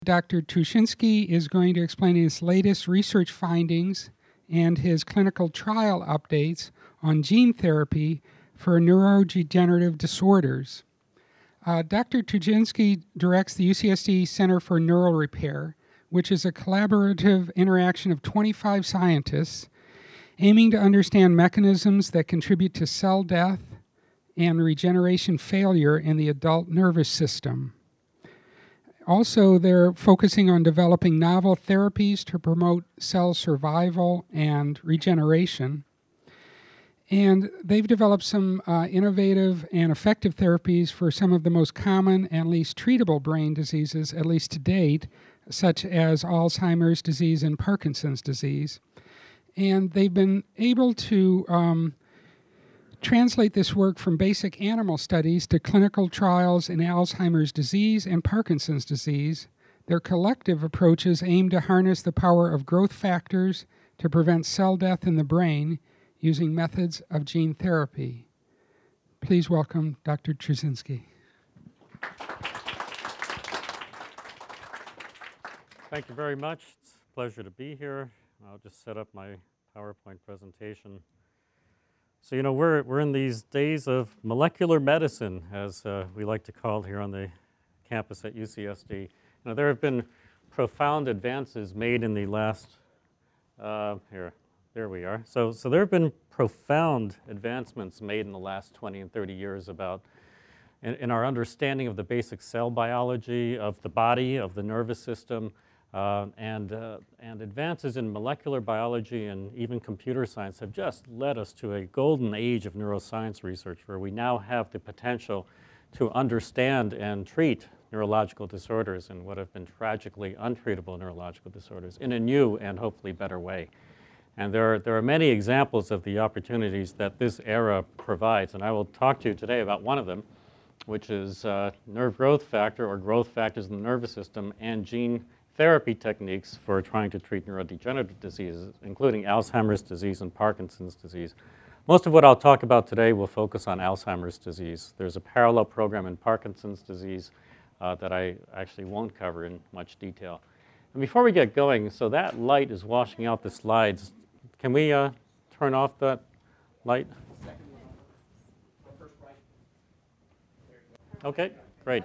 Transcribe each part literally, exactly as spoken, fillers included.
Doctor Tushinsky is going to explain his latest research findings and his clinical trial updates on gene therapy for neurodegenerative disorders. Uh, Doctor Tushinsky directs the U C S D Center for Neural Repair, which is a collaborative interaction of twenty-five scientists aiming to understand mechanisms that contribute to cell death and regeneration failure in the adult nervous system. Also, they're focusing on developing novel therapies to promote cell survival and regeneration. And they've developed some uh, innovative and effective therapies for some of the most common and least treatable brain diseases, at least to date, such as Alzheimer's disease and Parkinson's disease. And they've been able to um, translate this work from basic animal studies to clinical trials in Alzheimer's disease and Parkinson's disease. Their collective approaches aim to harness the power of growth factors to prevent cell death in the brain using methods of gene therapy. Please welcome Doctor Tushinsky. Thank you very much. It's a pleasure to be here. I'll just set up my PowerPoint presentation. So, you know, we're, we're in these days of molecular medicine, as uh, we like to call it here on the campus at U C S D. You know, there have been profound advances made in the last, uh, here, there we are. So, so there have been profound advancements made in the last twenty and thirty years about, in, in our understanding of the basic cell biology of the body, of the nervous system, Uh, and, uh, and advances in molecular biology and even computer science have just led us to a golden age of neuroscience research where we now have the potential to understand and treat neurological disorders and what have been tragically untreatable neurological disorders in a new and hopefully better way. And there are, there are many examples of the opportunities that this era provides, and I will talk to you today about one of them, which is uh, nerve growth factor or growth factors in the nervous system and gene therapy techniques for trying to treat neurodegenerative diseases, including Alzheimer's disease and Parkinson's disease. Most of what I'll talk about today will focus on Alzheimer's disease. There's a parallel program in Parkinson's disease uh, that I actually won't cover in much detail. And before we get going, so that light is washing out the slides. Can we uh, turn off that light? Okay, great.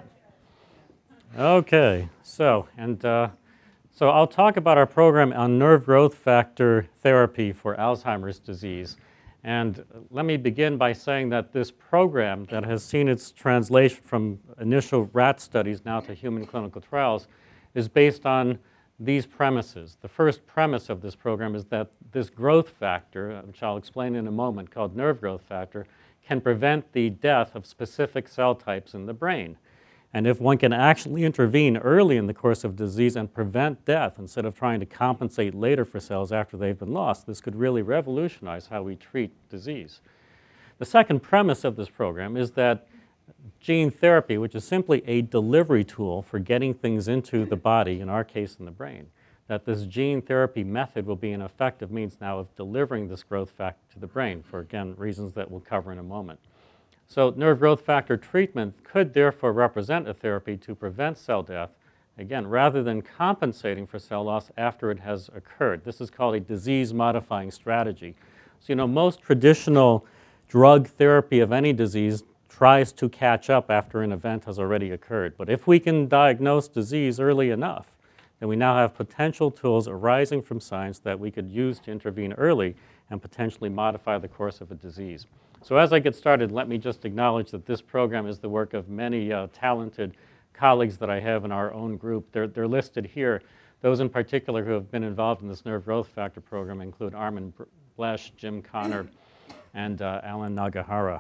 Okay, so, and uh, so I'll talk about our program on nerve growth factor therapy for Alzheimer's disease. And let me begin by saying that this program that has seen its translation from initial rat studies now to human clinical trials is based on these premises. The first premise of this program is that this growth factor, which I'll explain in a moment, called nerve growth factor, can prevent the death of specific cell types in the brain. And if one can actually intervene early in the course of disease and prevent death instead of trying to compensate later for cells after they've been lost, this could really revolutionize how we treat disease. The second premise of this program is that gene therapy, which is simply a delivery tool for getting things into the body, in our case in the brain, that this gene therapy method will be an effective means now of delivering this growth factor to the brain for, again, reasons that we'll cover in a moment. So nerve growth factor treatment could therefore represent a therapy to prevent cell death, again, rather than compensating for cell loss after it has occurred. This is called a disease-modifying strategy. So, you know, most traditional drug therapy of any disease tries to catch up after an event has already occurred. But if we can diagnose disease early enough, then we now have potential tools arising from science that we could use to intervene early and potentially modify the course of a disease. So as I get started, let me just acknowledge that this program is the work of many uh, talented colleagues that I have in our own group. They're, they're listed here. Those in particular who have been involved in this nerve growth factor program include Armin Blesch, Jim Connor, and uh, Alan Nagahara.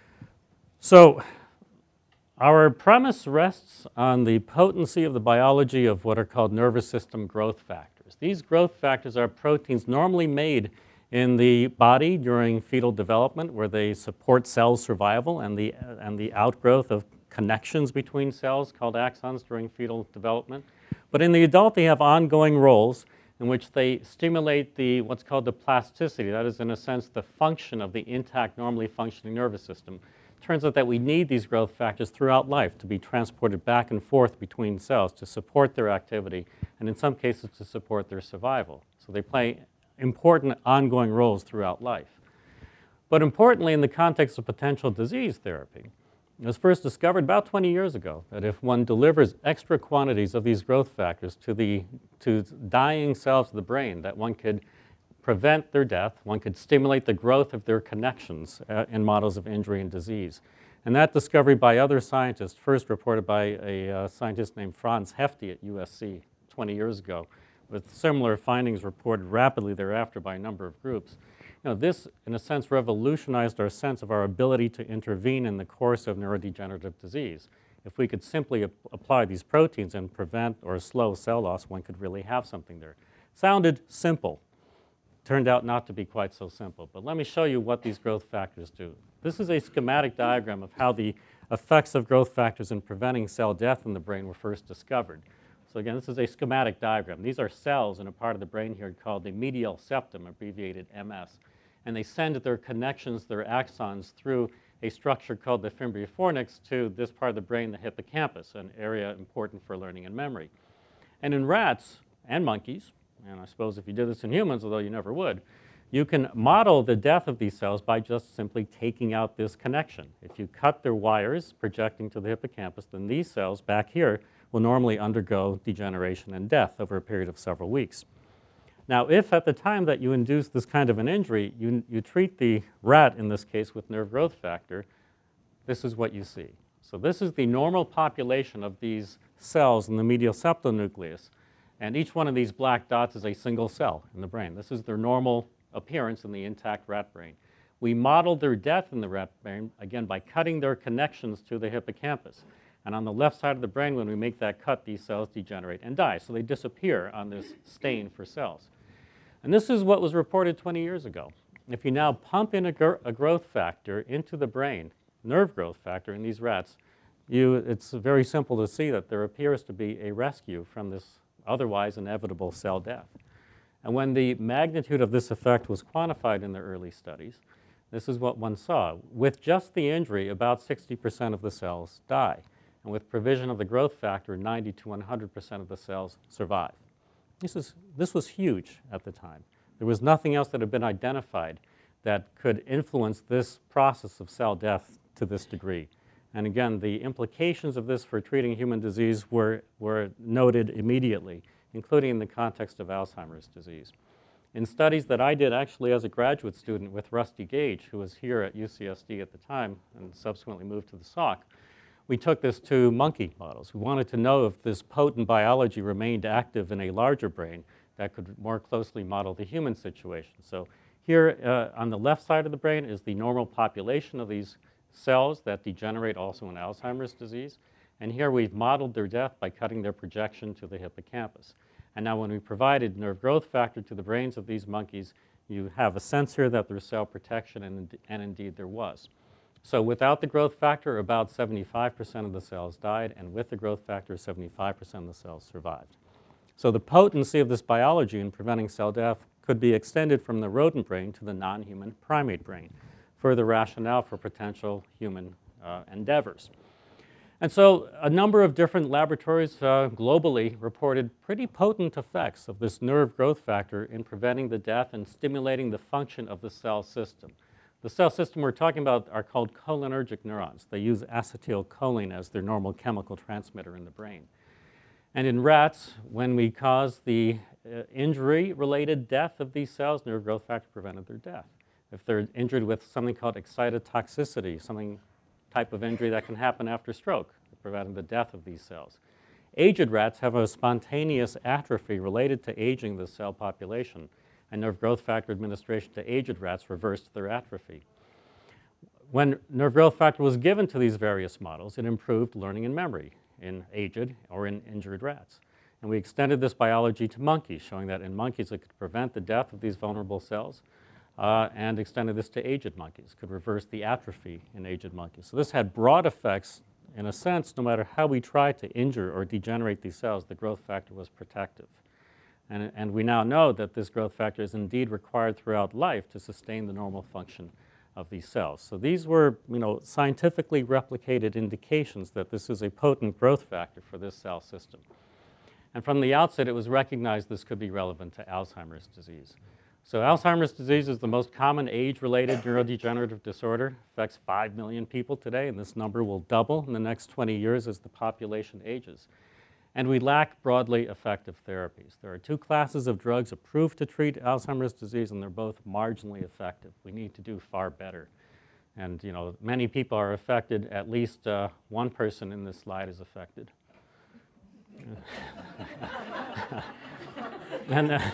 So our premise rests on the potency of the biology of what are called nervous system growth factors. These growth factors are proteins normally made in the body during fetal development, where they support cell survival and the, and the outgrowth of connections between cells called axons during fetal development. But in the adult, they have ongoing roles in which they stimulate the, what's called the plasticity, that is, in a sense, the function of the intact, normally functioning nervous system. turns out that we need these growth factors throughout life to be transported back and forth between cells to support their activity, and in some cases to support their survival. So they play important ongoing roles throughout life. But importantly, in the context of potential disease therapy, it was first discovered about twenty years ago that if one delivers extra quantities of these growth factors to the to dying cells of the brain, that one could prevent their death, one could stimulate the growth of their connections uh, in models of injury and disease. And that discovery by other scientists, first reported by a uh, scientist named Franz Hefty at U S C twenty years ago, with similar findings reported rapidly thereafter by a number of groups. You know, this, in a sense, revolutionized our sense of our ability to intervene in the course of neurodegenerative disease. If we could simply ap- apply these proteins and prevent or slow cell loss, one could really have something there. Sounded simple. Turned out not to be quite so simple. But let me show you what these growth factors do. This is a schematic diagram of how the effects of growth factors in preventing cell death in the brain were first discovered. So again, this is a schematic diagram. These are cells in a part of the brain here called the medial septum, abbreviated M S. And they send their connections, their axons, through a structure called the fimbriae fornix to this part of the brain, the hippocampus, an area important for learning and memory. And in rats and monkeys, and I suppose if you did this in humans, although you never would, you can model the death of these cells by just simply taking out this connection. If you cut their wires projecting to the hippocampus, then these cells back here will normally undergo degeneration and death over a period of several weeks. Now, if at the time that you induce this kind of an injury, you, you treat the rat, in this case, with nerve growth factor, this is what you see. So this is the normal population of these cells in the medial septal nucleus. And each one of these black dots is a single cell in the brain. This is their normal appearance in the intact rat brain. We modeled their death in the rat brain, again, by cutting their connections to the hippocampus. And on the left side of the brain, when we make that cut, these cells degenerate and die. So they disappear on this stain for cells. And this is what was reported twenty years ago. If you now pump in a, gr a growth factor into the brain, nerve growth factor in these rats, you, it's very simple to see that there appears to be a rescue from this otherwise inevitable cell death. And when the magnitude of this effect was quantified in the early studies, this is what one saw. With just the injury, about sixty percent of the cells die. And with provision of the growth factor, ninety to one hundred percent of the cells survive. This, is, this was huge at the time. There was nothing else that had been identified that could influence this process of cell death to this degree. And again, the implications of this for treating human disease were, were noted immediately, including in the context of Alzheimer's disease. In studies that I did actually as a graduate student with Rusty Gage, who was here at U C S D at the time and subsequently moved to the Salk, we took this to monkey models. We wanted to know if this potent biology remained active in a larger brain that could more closely model the human situation. So here uh, on the left side of the brain is the normal population of these cells that degenerate also in Alzheimer's disease. And here we've modeled their death by cutting their projection to the hippocampus. And now when we provided nerve growth factor to the brains of these monkeys, you have a sense here that there's cell protection, and, and indeed there was. So without the growth factor, about seventy-five percent of the cells died, and with the growth factor, seventy-five percent of the cells survived. So the potency of this biology in preventing cell death could be extended from the rodent brain to the non-human primate brain, further rationale for potential human uh, endeavors. And so a number of different laboratories uh, globally reported pretty potent effects of this nerve growth factor in preventing the death and stimulating the function of the cell system. The cell system we're talking about are called cholinergic neurons. They use acetylcholine as their normal chemical transmitter in the brain. And in rats, when we caused the uh, injury-related death of these cells, nerve growth factor prevented their death. If they're injured with something called excitotoxicity, something type of injury that can happen after stroke, preventing the death of these cells. Aged rats have a spontaneous atrophy related to aging the cell population, and nerve growth factor administration to aged rats reversed their atrophy. When nerve growth factor was given to these various models, it improved learning and memory in aged or in injured rats. And we extended this biology to monkeys, showing that in monkeys it could prevent the death of these vulnerable cells, uh, and extended this to aged monkeys, could reverse the atrophy in aged monkeys. So this had broad effects. In a sense, no matter how we try to injure or degenerate these cells, the growth factor was protective. And, and we now know that this growth factor is indeed required throughout life to sustain the normal function of these cells. So these were, you know, scientifically replicated indications that this is a potent growth factor for this cell system. And from the outset, it was recognized this could be relevant to Alzheimer's disease. So Alzheimer's disease is the most common age-related neurodegenerative disorder. It affects five million people today, and this number will double in the next twenty years as the population ages. And we lack broadly effective therapies. There are two classes of drugs approved to treat Alzheimer's disease, and they're both marginally effective. We need to do far better. And, you know, many people are affected. At least uh, one person in this slide is affected. and, uh,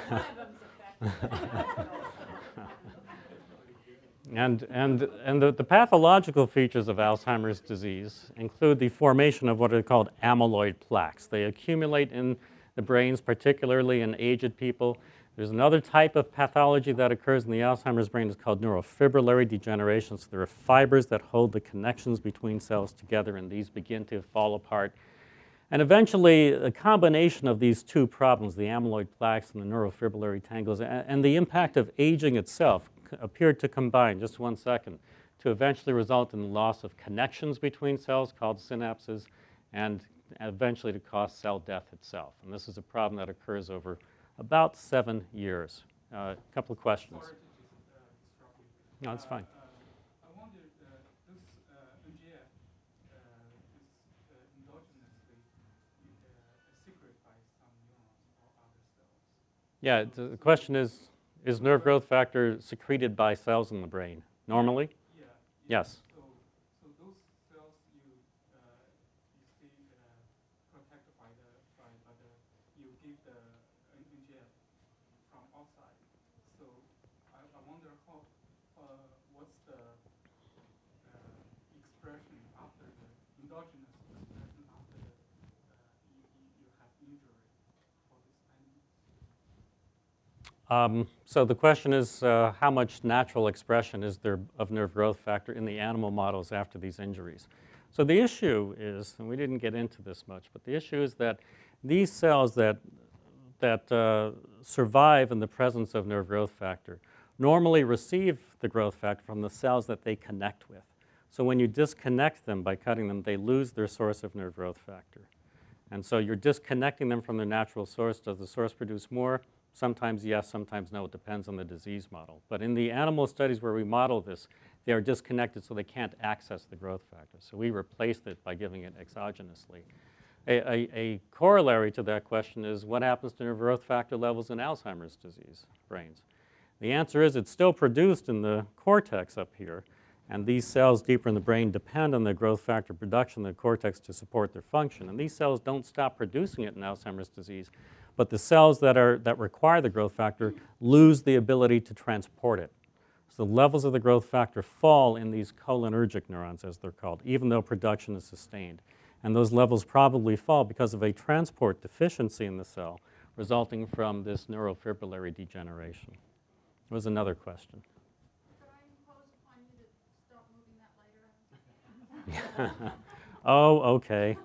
And, and, and the, the pathological features of Alzheimer's disease include the formation of what are called amyloid plaques. They accumulate in the brains, particularly in aged people. There's another type of pathology that occurs in the Alzheimer's brain. It's called neurofibrillary degeneration. So there are fibers that hold the connections between cells together, and these begin to fall apart. And eventually, a combination of these two problems, the amyloid plaques and the neurofibrillary tangles, and, and the impact of aging itself, appeared to combine, just one second, to eventually result in the loss of connections between cells called synapses, and eventually to cause cell death itself. And this is a problem that occurs over about seven years. A uh, couple of questions. Sorry to just, uh, disrupt you. No, that's fine. Uh, uh, I wonder, uh, this uh, N G F uh, is uh, endogenously uh, secreted by some neurons or other cells. Yeah, the question is, is nerve growth factor secreted by cells in the brain normally? Yeah. yeah. Yes. So, so those cells you uh, you see uh, protected by the by, by the you give the N G F from outside. So I, I wonder how uh, what's the uh, expression after the endogenous expression after the, uh, you, you have injury for this animal. Um, so the question is, uh, how much natural expression is there of nerve growth factor in the animal models after these injuries? So the issue is, and we didn't get into this much, but the issue is that these cells that, that uh, survive in the presence of nerve growth factor normally receive the growth factor from the cells that they connect with. So when you disconnect them by cutting them, they lose their source of nerve growth factor. And so you're disconnecting them from their natural source. Does the source produce more? Sometimes yes, sometimes no. It depends on the disease model. But in the animal studies where we model this, they are disconnected so they can't access the growth factor. So we replaced it by giving it exogenously. A, a, a corollary to that question is, what happens to nerve growth factor levels in Alzheimer's disease brains? The answer is it's still produced in the cortex up here, and these cells deeper in the brain depend on the growth factor production in the cortex to support their function. And these cells don't stop producing it in Alzheimer's disease, but the cells that, are, that require the growth factor lose the ability to transport it. So the levels of the growth factor fall in these cholinergic neurons, as they're called, even though production is sustained. And those levels probably fall because of a transport deficiency in the cell resulting from this neurofibrillary degeneration. There was another question. Could I impose upon you to stop moving that later? Oh, okay.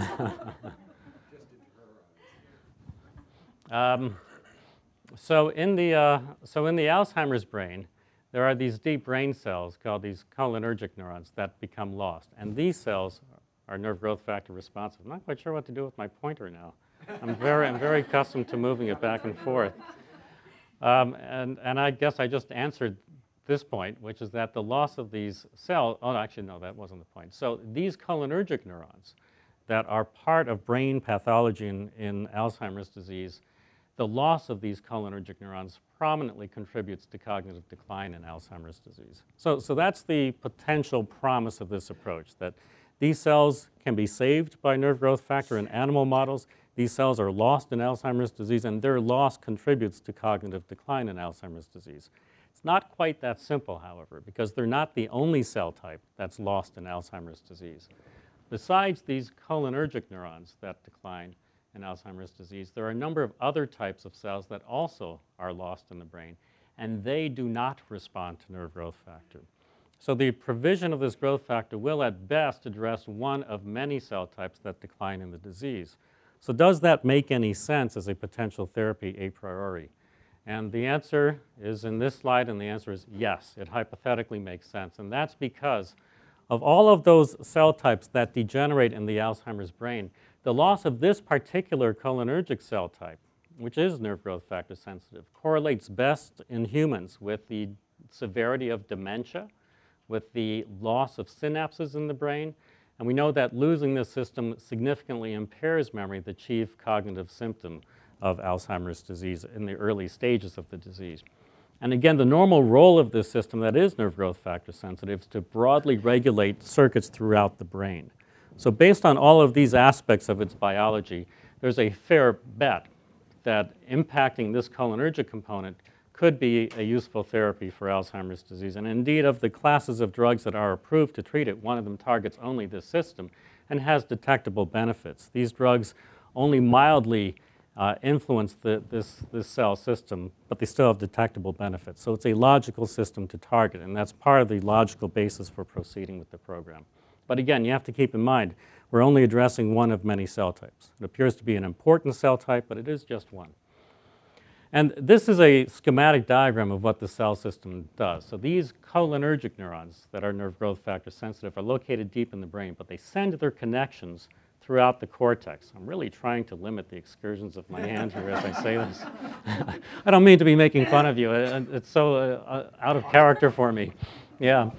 um, so in the uh, so in the Alzheimer's brain, there are these deep brain cells called these cholinergic neurons that become lost, and these cells are nerve growth factor responsive. I'm not quite sure what to do with my pointer now. I'm very I'm very accustomed to moving it back and forth. Um, and, and I guess I just answered this point, which is that the loss of these cells, oh, actually, no, that wasn't the point. So these cholinergic neurons that are part of brain pathology in, in Alzheimer's disease, the loss of these cholinergic neurons prominently contributes to cognitive decline in Alzheimer's disease. So, so that's the potential promise of this approach, that these cells can be saved by nerve growth factor in animal models. These cells are lost in Alzheimer's disease, and their loss contributes to cognitive decline in Alzheimer's disease. It's not quite that simple, however, because they're not the only cell type that's lost in Alzheimer's disease. Besides these cholinergic neurons that decline in Alzheimer's disease, there are a number of other types of cells that also are lost in the brain, and they do not respond to nerve growth factor. So the provision of this growth factor will at best address one of many cell types that decline in the disease. So does that make any sense as a potential therapy a priori? And the answer is in this slide, and the answer is yes, it hypothetically makes sense. And that's because of all of those cell types that degenerate in the Alzheimer's brain, the loss of this particular cholinergic cell type, which is nerve growth factor sensitive, correlates best in humans with the severity of dementia, with the loss of synapses in the brain. And we know that losing this system significantly impairs memory, the chief cognitive symptom of Alzheimer's disease in the early stages of the disease. And again, the normal role of this system that is nerve growth factor sensitive is to broadly regulate circuits throughout the brain. So based on all of these aspects of its biology, there's a fair bet that impacting this cholinergic component could be a useful therapy for Alzheimer's disease. And indeed, of the classes of drugs that are approved to treat it, one of them targets only this system and has detectable benefits. These drugs only mildly uh, influence the, this, this cell system, but they still have detectable benefits. So it's a logical system to target, and that's part of the logical basis for proceeding with the program. But again, you have to keep in mind, we're only addressing one of many cell types. It appears to be an important cell type, but it is just one. And this is a schematic diagram of what the cell system does. So these cholinergic neurons that are nerve growth factor sensitive are located deep in the brain, but they send their connections throughout the cortex. I'm really trying to limit the excursions of my hand here as I say this. I don't mean to be making fun of you. It's so uh, out of character for me. Yeah.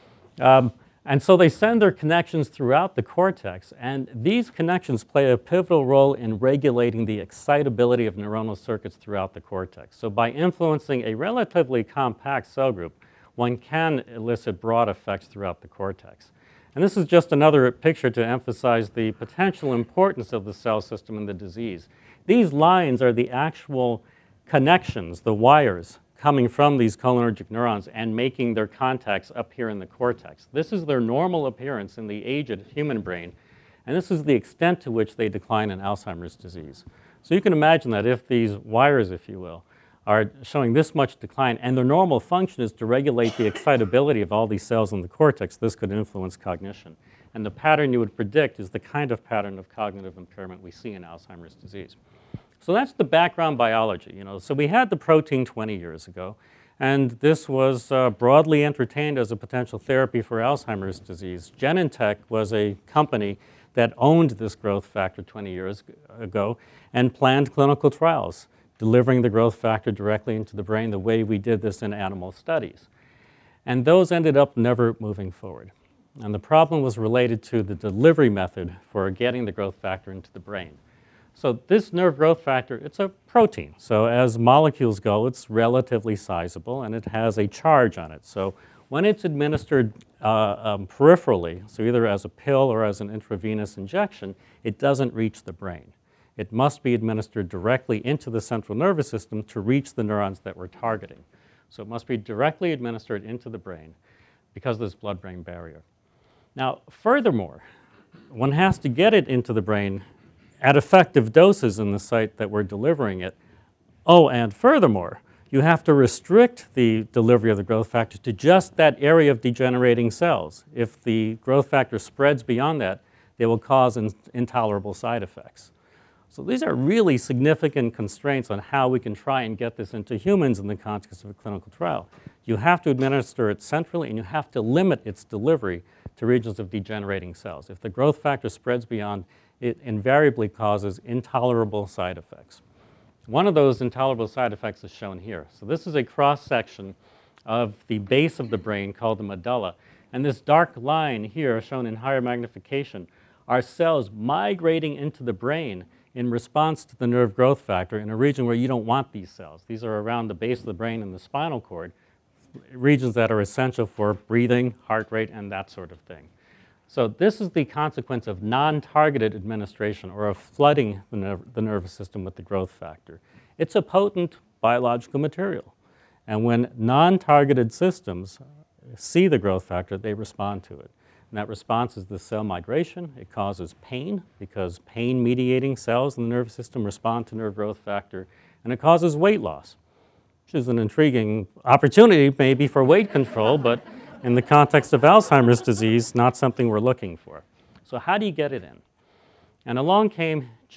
Um, And so they send their connections throughout the cortex, and these connections play a pivotal role in regulating the excitability of neuronal circuits throughout the cortex. So by influencing a relatively compact cell group, one can elicit broad effects throughout the cortex. And this is just another picture to emphasize the potential importance of the cell system in the disease. These lines are the actual connections, the wires, coming from these cholinergic neurons and making their contacts up here in the cortex. This is their normal appearance in the aged human brain, and this is the extent to which they decline in Alzheimer's disease. So you can imagine that if these wires, if you will, are showing this much decline, and their normal function is to regulate the excitability of all these cells in the cortex, this could influence cognition. And the pattern you would predict is the kind of pattern of cognitive impairment we see in Alzheimer's disease. So that's the background biology. You know. So we had the protein twenty years ago, and this was uh, broadly entertained as a potential therapy for Alzheimer's disease. Genentech was a company that owned this growth factor twenty years ago and planned clinical trials, delivering the growth factor directly into the brain the way we did this in animal studies. And those ended up never moving forward. And the problem was related to the delivery method for getting the growth factor into the brain. So this nerve growth factor, it's a protein. So as molecules go, it's relatively sizable, and it has a charge on it. So when it's administered uh, um, peripherally, so either as a pill or as an intravenous injection, it doesn't reach the brain. It must be administered directly into the central nervous system to reach the neurons that we're targeting. So it must be directly administered into the brain because of this blood-brain barrier. Now, furthermore, one has to get it into the brain at effective doses in the site that we're delivering it. Oh, and furthermore, you have to restrict the delivery of the growth factor to just that area of degenerating cells. If the growth factor spreads beyond that, they will cause in- intolerable side effects. So these are really significant constraints on how we can try and get this into humans in the context of a clinical trial. You have to administer it centrally, and you have to limit its delivery to regions of degenerating cells. If the growth factor spreads beyond, it invariably causes intolerable side effects. One of those intolerable side effects is shown here. So this is a cross-section of the base of the brain called the medulla. And this dark line here, shown in higher magnification, are cells migrating into the brain in response to the nerve growth factor in a region where you don't want these cells. These are around the base of the brain and the spinal cord, regions that are essential for breathing, heart rate, and that sort of thing. So this is the consequence of non-targeted administration or of flooding the, nerv- the nervous system with the growth factor. It's a potent biological material. And when non-targeted systems see the growth factor, they respond to it. And that response is the cell migration. It causes pain because pain-mediating cells in the nervous system respond to nerve growth factor. And it causes weight loss, which is an intriguing opportunity maybe for weight control, but in the context of Alzheimer's disease, not something we're looking for. So how do you get it in? And along came gene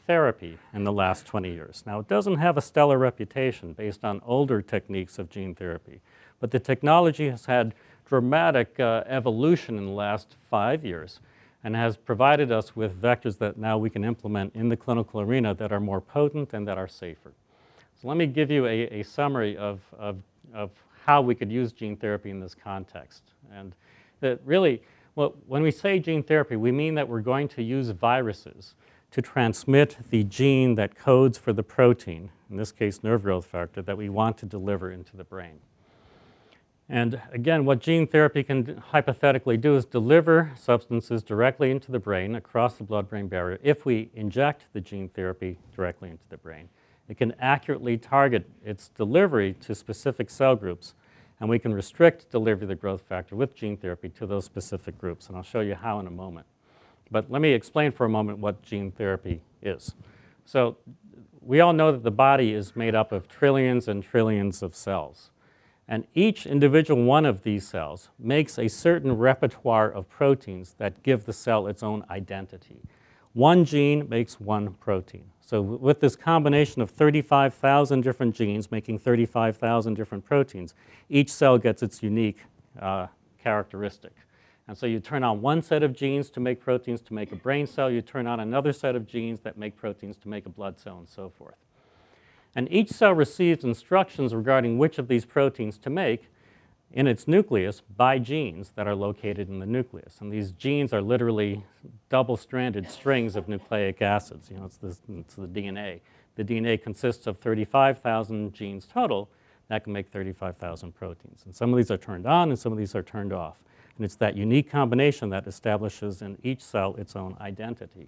therapy in the last twenty years. Now, it doesn't have a stellar reputation based on older techniques of gene therapy, but the technology has had dramatic uh, evolution in the last five years and has provided us with vectors that now we can implement in the clinical arena that are more potent and that are safer. So let me give you a, a summary of, of, of how we could use gene therapy in this context. And that really, well, when we say gene therapy, we mean that we're going to use viruses to transmit the gene that codes for the protein, in this case nerve growth factor, that we want to deliver into the brain. And again, what gene therapy can hypothetically do is deliver substances directly into the brain across the blood-brain barrier if we inject the gene therapy directly into the brain. It can accurately target its delivery to specific cell groups, and we can restrict delivery of the growth factor with gene therapy to those specific groups, and I'll show you how in a moment. But let me explain for a moment what gene therapy is. So we all know that the body is made up of trillions and trillions of cells. And each individual one of these cells makes a certain repertoire of proteins that give the cell its own identity. One gene makes one protein. So with this combination of thirty-five thousand different genes making thirty-five thousand different proteins, each cell gets its unique uh, characteristic. And so you turn on one set of genes to make proteins to make a brain cell, you turn on another set of genes that make proteins to make a blood cell, and so forth. And each cell receives instructions regarding which of these proteins to make in its nucleus by genes that are located in the nucleus. And these genes are literally double-stranded strings of nucleic acids. You know, it's, this, it's the D N A. The D N A consists of thirty-five thousand genes total that can make thirty-five thousand proteins. And some of these are turned on and some of these are turned off. And it's that unique combination that establishes in each cell its own identity.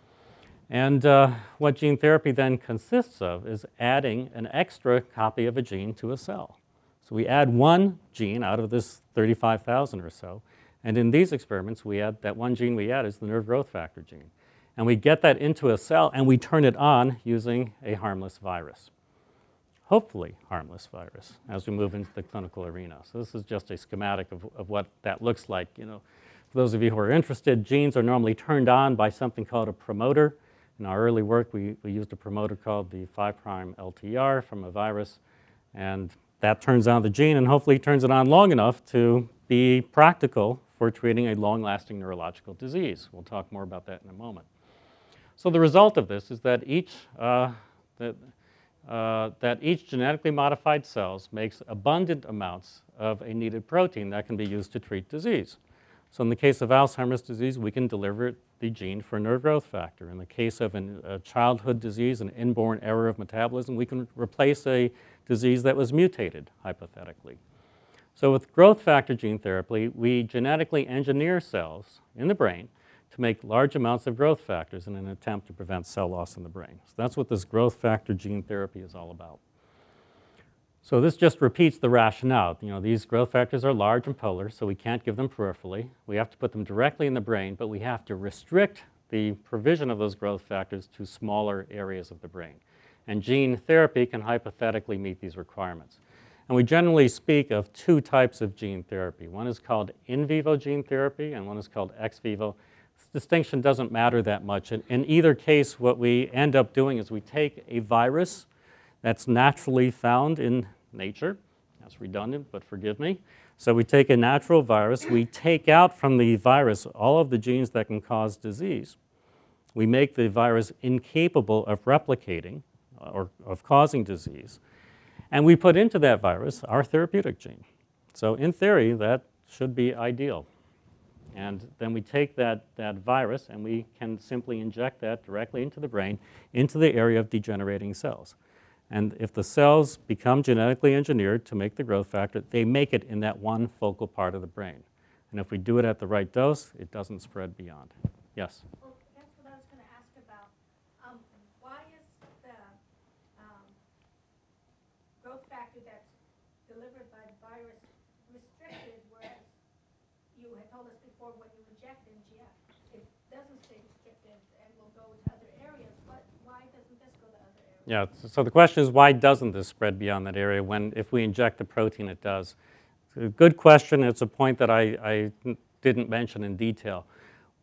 And uh, what gene therapy then consists of is adding an extra copy of a gene to a cell. So we add one gene out of this thirty-five thousand or so, and in these experiments we add, that one gene we add is the nerve growth factor gene. And we get that into a cell and we turn it on using a harmless virus. Hopefully harmless virus as we move into the clinical arena. So this is just a schematic of, of what that looks like. You know, for those of you who are interested, genes are normally turned on by something called a promoter. In our early work, we, we used a promoter called the five prime L T R from a virus, and that turns on the gene and hopefully turns it on long enough to be practical for treating a long-lasting neurological disease. We'll talk more about that in a moment. So the result of this is that each, uh, that, uh, that each genetically modified cells makes abundant amounts of a needed protein that can be used to treat disease. So in the case of Alzheimer's disease, we can deliver the gene for nerve growth factor. In the case of an, a childhood disease, an inborn error of metabolism, we can replace a disease that was mutated, hypothetically. So with growth factor gene therapy, we genetically engineer cells in the brain to make large amounts of growth factors in an attempt to prevent cell loss in the brain. So that's what this growth factor gene therapy is all about. So this just repeats the rationale. You know, these growth factors are large and polar, so we can't give them peripherally. We have to put them directly in the brain, but we have to restrict the provision of those growth factors to smaller areas of the brain. And gene therapy can hypothetically meet these requirements. And we generally speak of two types of gene therapy. One is called in vivo gene therapy, and one is called ex vivo. This distinction doesn't matter that much. In, in either case, what we end up doing is we take a virus that's naturally found in nature. That's redundant, but forgive me. So we take a natural virus, we take out from the virus all of the genes that can cause disease. We make the virus incapable of replicating or of causing disease. And we put into that virus our therapeutic gene. So in theory, that should be ideal. And then we take that, that virus and we can simply inject that directly into the brain, into the area of degenerating cells. And if the cells become genetically engineered to make the growth factor, they make it in that one focal part of the brain. And if we do it at the right dose, it doesn't spread beyond. Yes? Well, that's what I was going to ask about. Um, why is the um, growth factor that's delivered by the virus restricted, whereas you had told us before when you inject N G F, it doesn't stay restricted and will go to other areas, but why doesn't this go to other areas? Yeah, so the question is, why doesn't this spread beyond that area when if we inject the protein, it does? It's a good question. It's a point that I, I didn't mention in detail.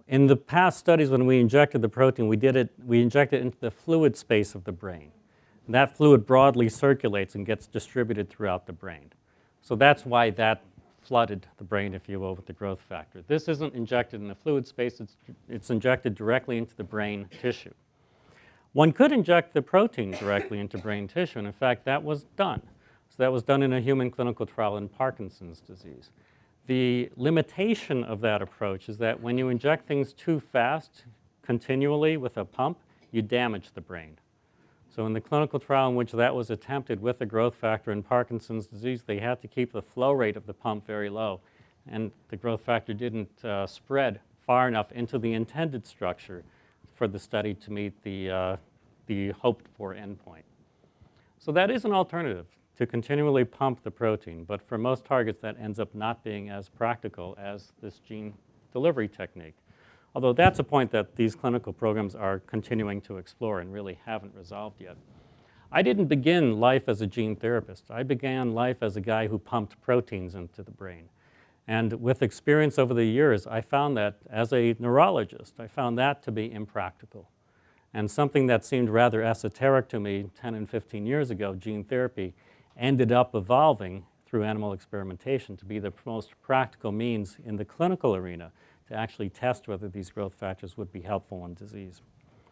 in the past studies when we injected the protein, we did it, we injected it into the fluid space of the brain. And that fluid broadly circulates and gets distributed throughout the brain. So that's why that flooded the brain, if you will, with the growth factor. This isn't injected in the fluid space, it's, it's injected directly into the brain tissue. One could inject the protein directly into brain tissue, and in fact, that was done. So that was done in a human clinical trial in Parkinson's disease. The limitation of that approach is that when you inject things too fast, continually with a pump, you damage the brain. So in the clinical trial in which that was attempted with the growth factor in Parkinson's disease, they had to keep the flow rate of the pump very low, and the growth factor didn't uh, spread far enough into the intended structure for the study to meet the, uh, the hoped-for endpoint. So that is an alternative, to continually pump the protein, but for most targets that ends up not being as practical as this gene delivery technique. Although that's a point that these clinical programs are continuing to explore and really haven't resolved yet. I didn't begin life as a gene therapist. I began life as a guy who pumped proteins into the brain. And with experience over the years, I found that, as a neurologist, I found that to be impractical. And something that seemed rather esoteric to me ten and fifteen years ago, gene therapy, ended up evolving through animal experimentation to be the most practical means in the clinical arena to actually test whether these growth factors would be helpful in disease.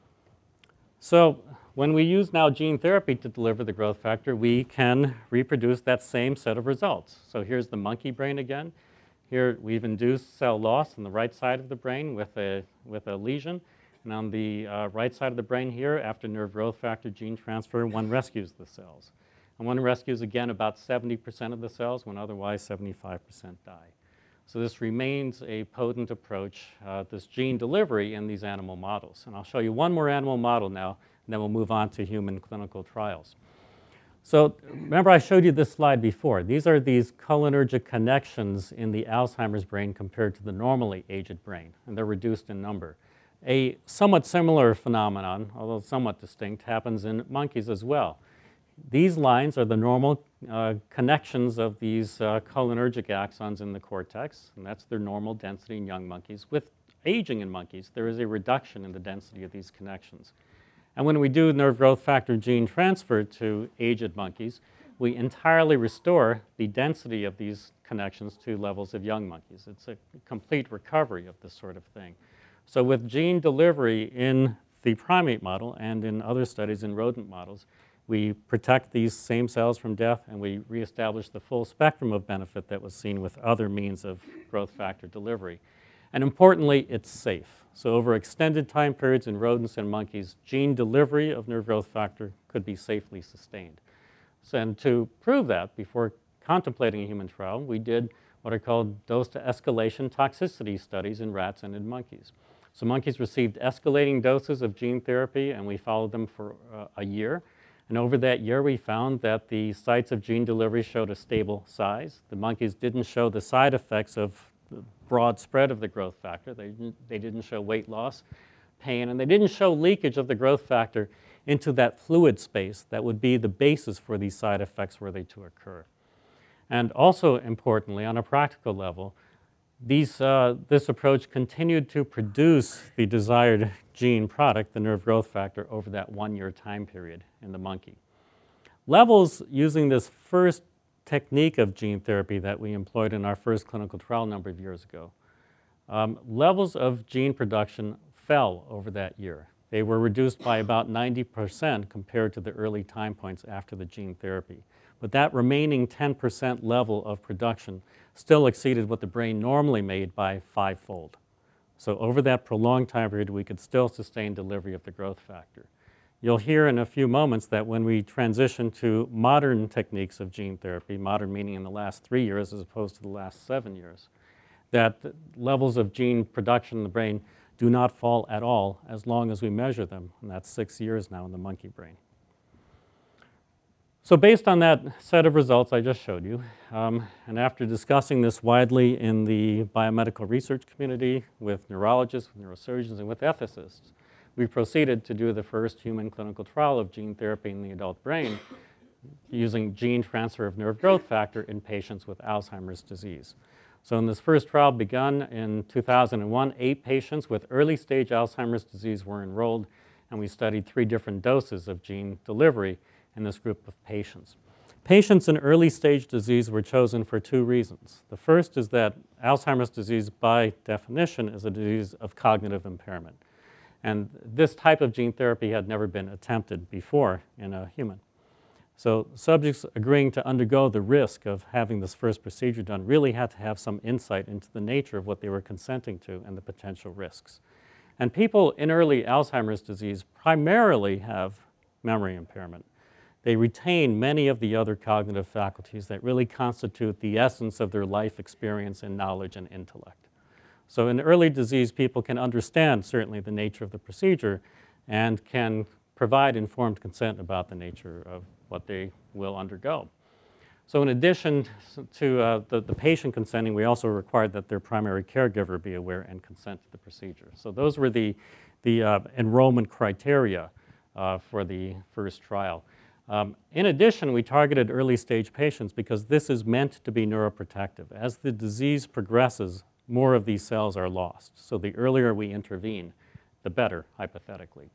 So when we use now gene therapy to deliver the growth factor, we can reproduce that same set of results. So here's the monkey brain again. Here we've induced cell loss on the right side of the brain with a, with a lesion. And on the uh, right side of the brain here, after nerve growth factor gene transfer, one rescues the cells. And one rescues, again, about seventy percent of the cells, when otherwise seventy-five percent die. So this remains a potent approach, uh, this gene delivery in these animal models. And I'll show you one more animal model now, and then we'll move on to human clinical trials. So remember I showed you this slide before. These are these cholinergic connections in the Alzheimer's brain compared to the normally aged brain, and they're reduced in number. A somewhat similar phenomenon, although somewhat distinct, happens in monkeys as well. These lines are the normal uh, connections of these uh, cholinergic axons in the cortex, and that's their normal density in young monkeys. With aging in monkeys, there is a reduction in the density of these connections. And when we do nerve growth factor gene transfer to aged monkeys, we entirely restore the density of these connections to levels of young monkeys. It's a complete recovery of this sort of thing. So with gene delivery in the primate model and in other studies in rodent models, we protect these same cells from death, and we reestablish the full spectrum of benefit that was seen with other means of growth factor delivery. And importantly, it's safe. So over extended time periods in rodents and monkeys, gene delivery of nerve growth factor could be safely sustained. So, and to prove that, before contemplating a human trial, we did what are called dose to escalation toxicity studies in rats and in monkeys. So monkeys received escalating doses of gene therapy, and we followed them for uh, a year. And over that year, we found that the sites of gene delivery showed a stable size. The monkeys didn't show the side effects of the broad spread of the growth factor. They didn't, they didn't show weight loss, pain, and they didn't show leakage of the growth factor into that fluid space that would be the basis for these side effects were they to occur. And also importantly, on a practical level, These, uh, this approach continued to produce the desired gene product, the nerve growth factor, over that one-year time period in the monkey. Levels using this first technique of gene therapy that we employed in our first clinical trial a number of years ago, um, levels of gene production fell over that year. They were reduced by about ninety percent compared to the early time points after the gene therapy. But that remaining ten percent level of production still exceeded what the brain normally made by fivefold. So over that prolonged time period, we could still sustain delivery of the growth factor. You'll hear in a few moments that when we transition to modern techniques of gene therapy, modern meaning in the last three years as opposed to the last seven years, that levels of gene production in the brain do not fall at all as long as we measure them, and that's six years now in the monkey brain. So based on that set of results I just showed you, um, and after discussing this widely in the biomedical research community with neurologists, with neurosurgeons, and with ethicists, we proceeded to do the first human clinical trial of gene therapy in the adult brain using gene transfer of nerve growth factor in patients with Alzheimer's disease. So in this first trial begun in two thousand one, eight patients with early stage Alzheimer's disease were enrolled, and we studied three different doses of gene delivery in this group of patients. Patients in early stage disease were chosen for two reasons. The first is that Alzheimer's disease, by definition, is a disease of cognitive impairment. And this type of gene therapy had never been attempted before in a human. So subjects agreeing to undergo the risk of having this first procedure done really had to have some insight into the nature of what they were consenting to and the potential risks. And people in early Alzheimer's disease primarily have memory impairment. They retain many of the other cognitive faculties that really constitute the essence of their life experience and knowledge and intellect. So in early disease, people can understand certainly the nature of the procedure and can provide informed consent about the nature of what they will undergo. So in addition to uh, the, the patient consenting, we also required that their primary caregiver be aware and consent to the procedure. So those were the, the uh, enrollment criteria uh, for the first trial. Um, in addition, we targeted early stage patients because this is meant to be neuroprotective. As the disease progresses, more of these cells are lost. So the earlier we intervene, the better, hypothetically.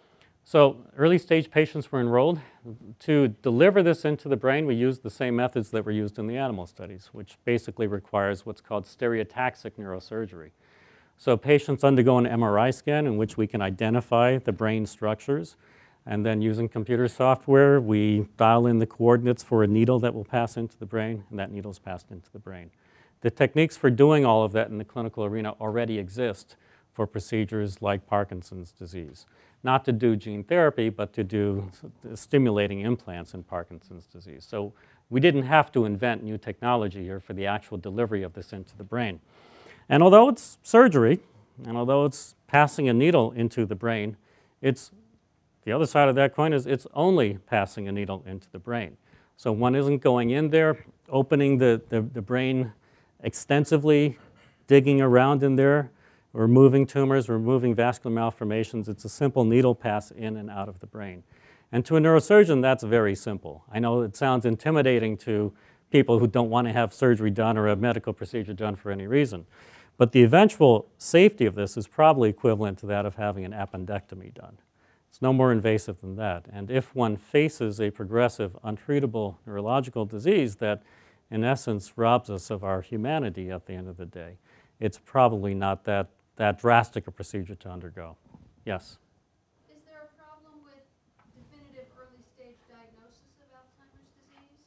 So early stage patients were enrolled. To deliver this into the brain, we used the same methods that were used in the animal studies, which basically requires what's called stereotaxic neurosurgery. So patients undergo an M R I scan in which we can identify the brain structures. And then using computer software, we dial in the coordinates for a needle that will pass into the brain, and that needle is passed into the brain. The techniques for doing all of that in the clinical arena already exist for procedures like Parkinson's disease. Not to do gene therapy, but to do stimulating implants in Parkinson's disease. So we didn't have to invent new technology here for the actual delivery of this into the brain. And although it's surgery, and although it's passing a needle into the brain, it's the other side of that coin is it's only passing a needle into the brain. So one isn't going in there, opening the, the, the brain extensively, digging around in there, removing tumors, removing vascular malformations. It's a simple needle pass in and out of the brain. And to a neurosurgeon, that's very simple. I know it sounds intimidating to people who don't want to have surgery done or a medical procedure done for any reason. But the eventual safety of this is probably equivalent to that of having an appendectomy done. It's no more invasive than that. And if one faces a progressive, untreatable neurological disease that, in essence, robs us of our humanity at the end of the day, it's probably not that, that drastic a procedure to undergo. Yes? Is there a problem with definitive early-stage diagnosis of Alzheimer's disease?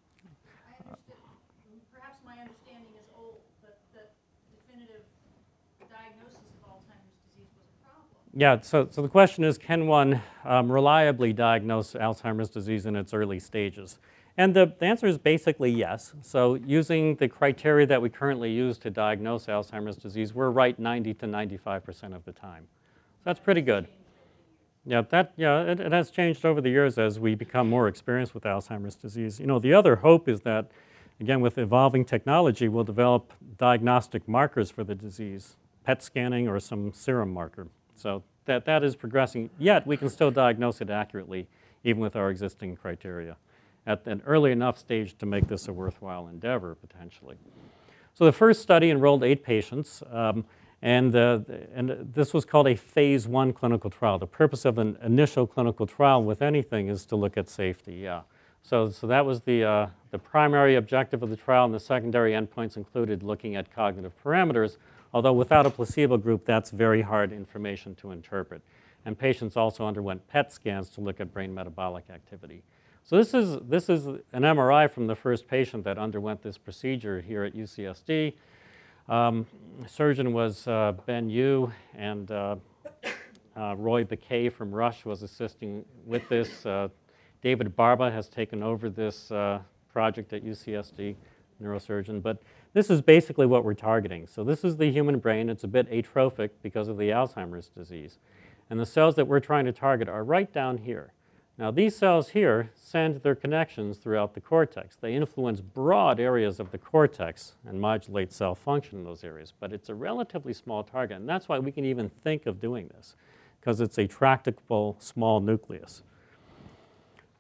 I understand, perhaps my understanding is old, but that definitive diagnosis of Alzheimer's disease was a problem. Yeah, so, so the question is, can one um, reliably diagnose Alzheimer's disease in its early stages? And the, the answer is basically yes. So using the criteria that we currently use to diagnose Alzheimer's disease, we're right ninety to ninety-five percent of the time. So that's pretty good. Yeah, that, yeah it, it has changed over the years as we become more experienced with Alzheimer's disease. You know, the other hope is that, again, with evolving technology, we'll develop diagnostic markers for the disease, P E T scanning or some serum marker. So that, that is progressing. Yet we can still diagnose it accurately, even with our existing criteria, at an early enough stage to make this a worthwhile endeavor, potentially. So the first study enrolled eight patients, um, and, uh, and this was called a phase one clinical trial. The purpose of an initial clinical trial with anything is to look at safety, yeah. So, so that was the, uh, the primary objective of the trial, and the secondary endpoints included looking at cognitive parameters, although without a placebo group, that's very hard information to interpret. And patients also underwent P E T scans to look at brain metabolic activity. So this is, this is an M R I from the first patient that underwent this procedure here at U C S D. Um, surgeon was uh, Ben Yu, and uh, uh, Roy Bakay from Rush was assisting with this. Uh, David Barba has taken over this uh, project at U C S D, neurosurgeon. But this is basically what we're targeting. So this is the human brain. It's a bit atrophic because of the Alzheimer's disease. And the cells that we're trying to target are right down here. Now, these cells here send their connections throughout the cortex. They influence broad areas of the cortex and modulate cell function in those areas. But it's a relatively small target, and that's why we can even think of doing this, because it's a tractable small nucleus.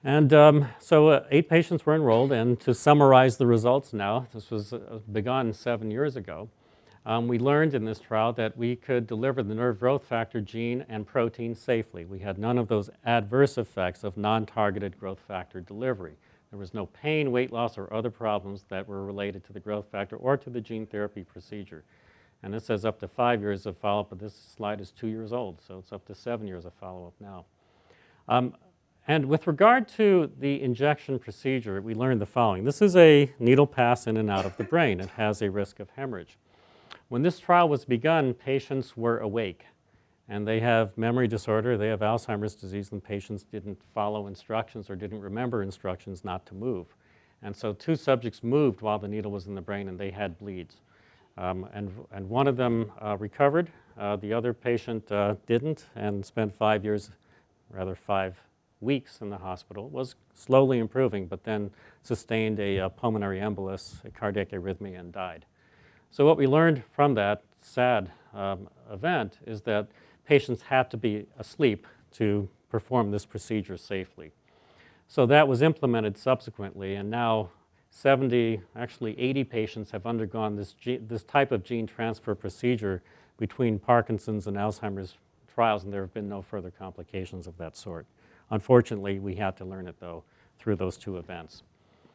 And um, so uh, eight patients were enrolled, and to summarize the results now, this was uh, begun seven years ago. Um, we learned in this trial that we could deliver the nerve growth factor gene and protein safely. We had none of those adverse effects of non-targeted growth factor delivery. There was no pain, weight loss, or other problems that were related to the growth factor or to the gene therapy procedure. And this says up to five years of follow-up, but this slide is two years old, so it's up to seven years of follow-up now. Um, and with regard to the injection procedure, we learned the following. This is a needle pass in and out of the brain. It has a risk of hemorrhage. When this trial was begun, patients were awake, and they have memory disorder, they have Alzheimer's disease, and patients didn't follow instructions or didn't remember instructions not to move. And so two subjects moved while the needle was in the brain, and they had bleeds. Um, and, and one of them uh, recovered. Uh, the other patient uh, didn't and spent five years, rather five weeks in the hospital, was slowly improving, but then sustained a, a pulmonary embolus, a cardiac arrhythmia, and died. So what we learned from that sad um, event is that patients had to be asleep to perform this procedure safely. So that was implemented subsequently, and now seventy, actually eighty patients have undergone this, gene, this type of gene transfer procedure between Parkinson's and Alzheimer's trials, and there have been no further complications of that sort. Unfortunately, we had to learn it, though, through those two events.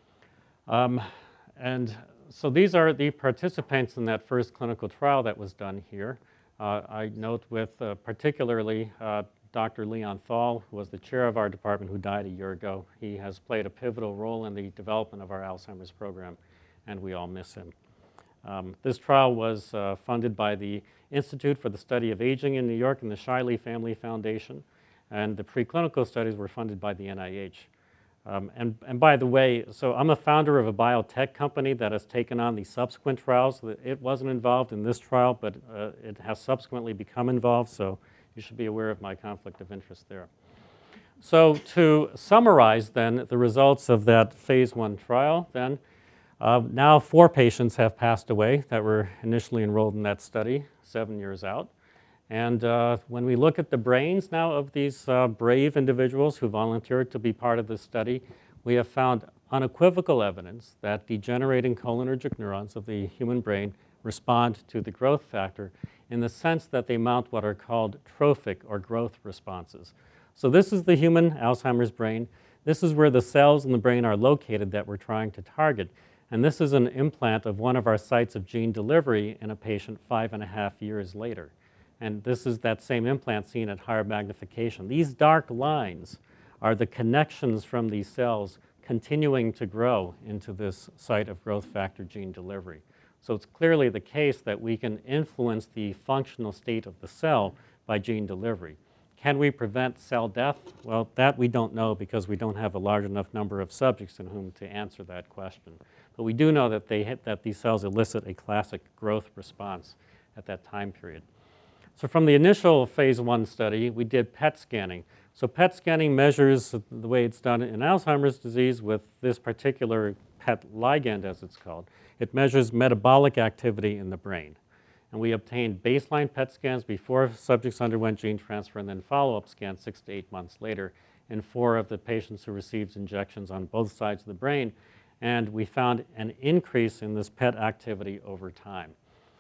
Um, and so these are the participants in that first clinical trial that was done here. Uh, I note with uh, particularly uh, Doctor Leon Thal, who was the chair of our department, who died a year ago. He has played a pivotal role in the development of our Alzheimer's program, and we all miss him. Um, this trial was uh, funded by the Institute for the Study of Aging in New York and the Shiley Family Foundation, and the preclinical studies were funded by the N I H. Um, and, and by the way, so I'm a founder of a biotech company that has taken on the subsequent trials. It wasn't involved in this trial, but uh, it has subsequently become involved, so you should be aware of my conflict of interest there. So to summarize then the results of that phase one trial, then uh, now four patients have passed away that were initially enrolled in that study seven years out. And uh, when we look at the brains now of these uh, brave individuals who volunteered to be part of this study, we have found unequivocal evidence that degenerating cholinergic neurons of the human brain respond to the growth factor in the sense that they mount what are called trophic or growth responses. So this is the human Alzheimer's brain. This is where the cells in the brain are located that we're trying to target. And this is an implant of one of our sites of gene delivery in a patient five and a half years later. And this is that same implant seen at higher magnification. These dark lines are the connections from these cells continuing to grow into this site of growth factor gene delivery. So it's clearly the case that we can influence the functional state of the cell by gene delivery. Can we prevent cell death? Well, that we don't know because we don't have a large enough number of subjects in whom to answer that question. But we do know that, they hit, that these cells elicit a classic growth response at that time period. So from the initial phase one study, we did P E T scanning. So P E T scanning measures the way it's done in Alzheimer's disease with this particular P E T ligand, as it's called. It measures metabolic activity in the brain. And we obtained baseline P E T scans before subjects underwent gene transfer and then follow-up scans six to eight months later in four of the patients who received injections on both sides of the brain. And we found an increase in this P E T activity over time.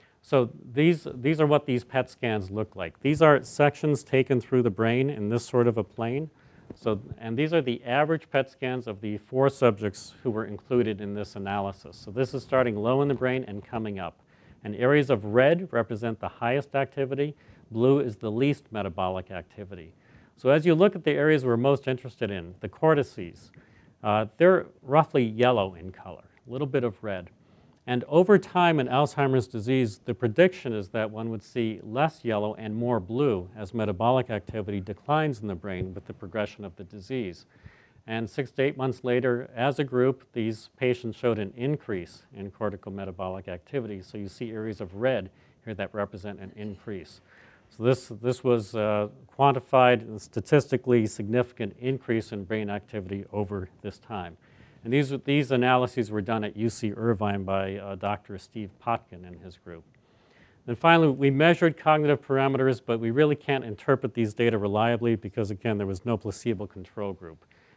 So these, these are what these P E T scans look like. These are sections taken through the brain in this sort of a plane. So, and these are the average P E T scans of the four subjects who were included in this analysis. So this is starting low in the brain and coming up. And areas of red represent the highest activity. Blue is the least metabolic activity. So as you look at the areas we're most interested in, the cortices, uh, they're roughly yellow in color, a little bit of red. And over time in Alzheimer's disease, the prediction is that one would see less yellow and more blue as metabolic activity declines in the brain with the progression of the disease. And six to eight months later, as a group, these patients showed an increase in cortical metabolic activity. So you see areas of red here that represent an increase. So this, this was uh, quantified, a statistically significant increase in brain activity over this time. And these, these analyses were done at U C Irvine by uh, Doctor Steve Potkin and his group. Then finally, we measured cognitive parameters, but we really can't interpret these data reliably because, again, there was no placebo control group.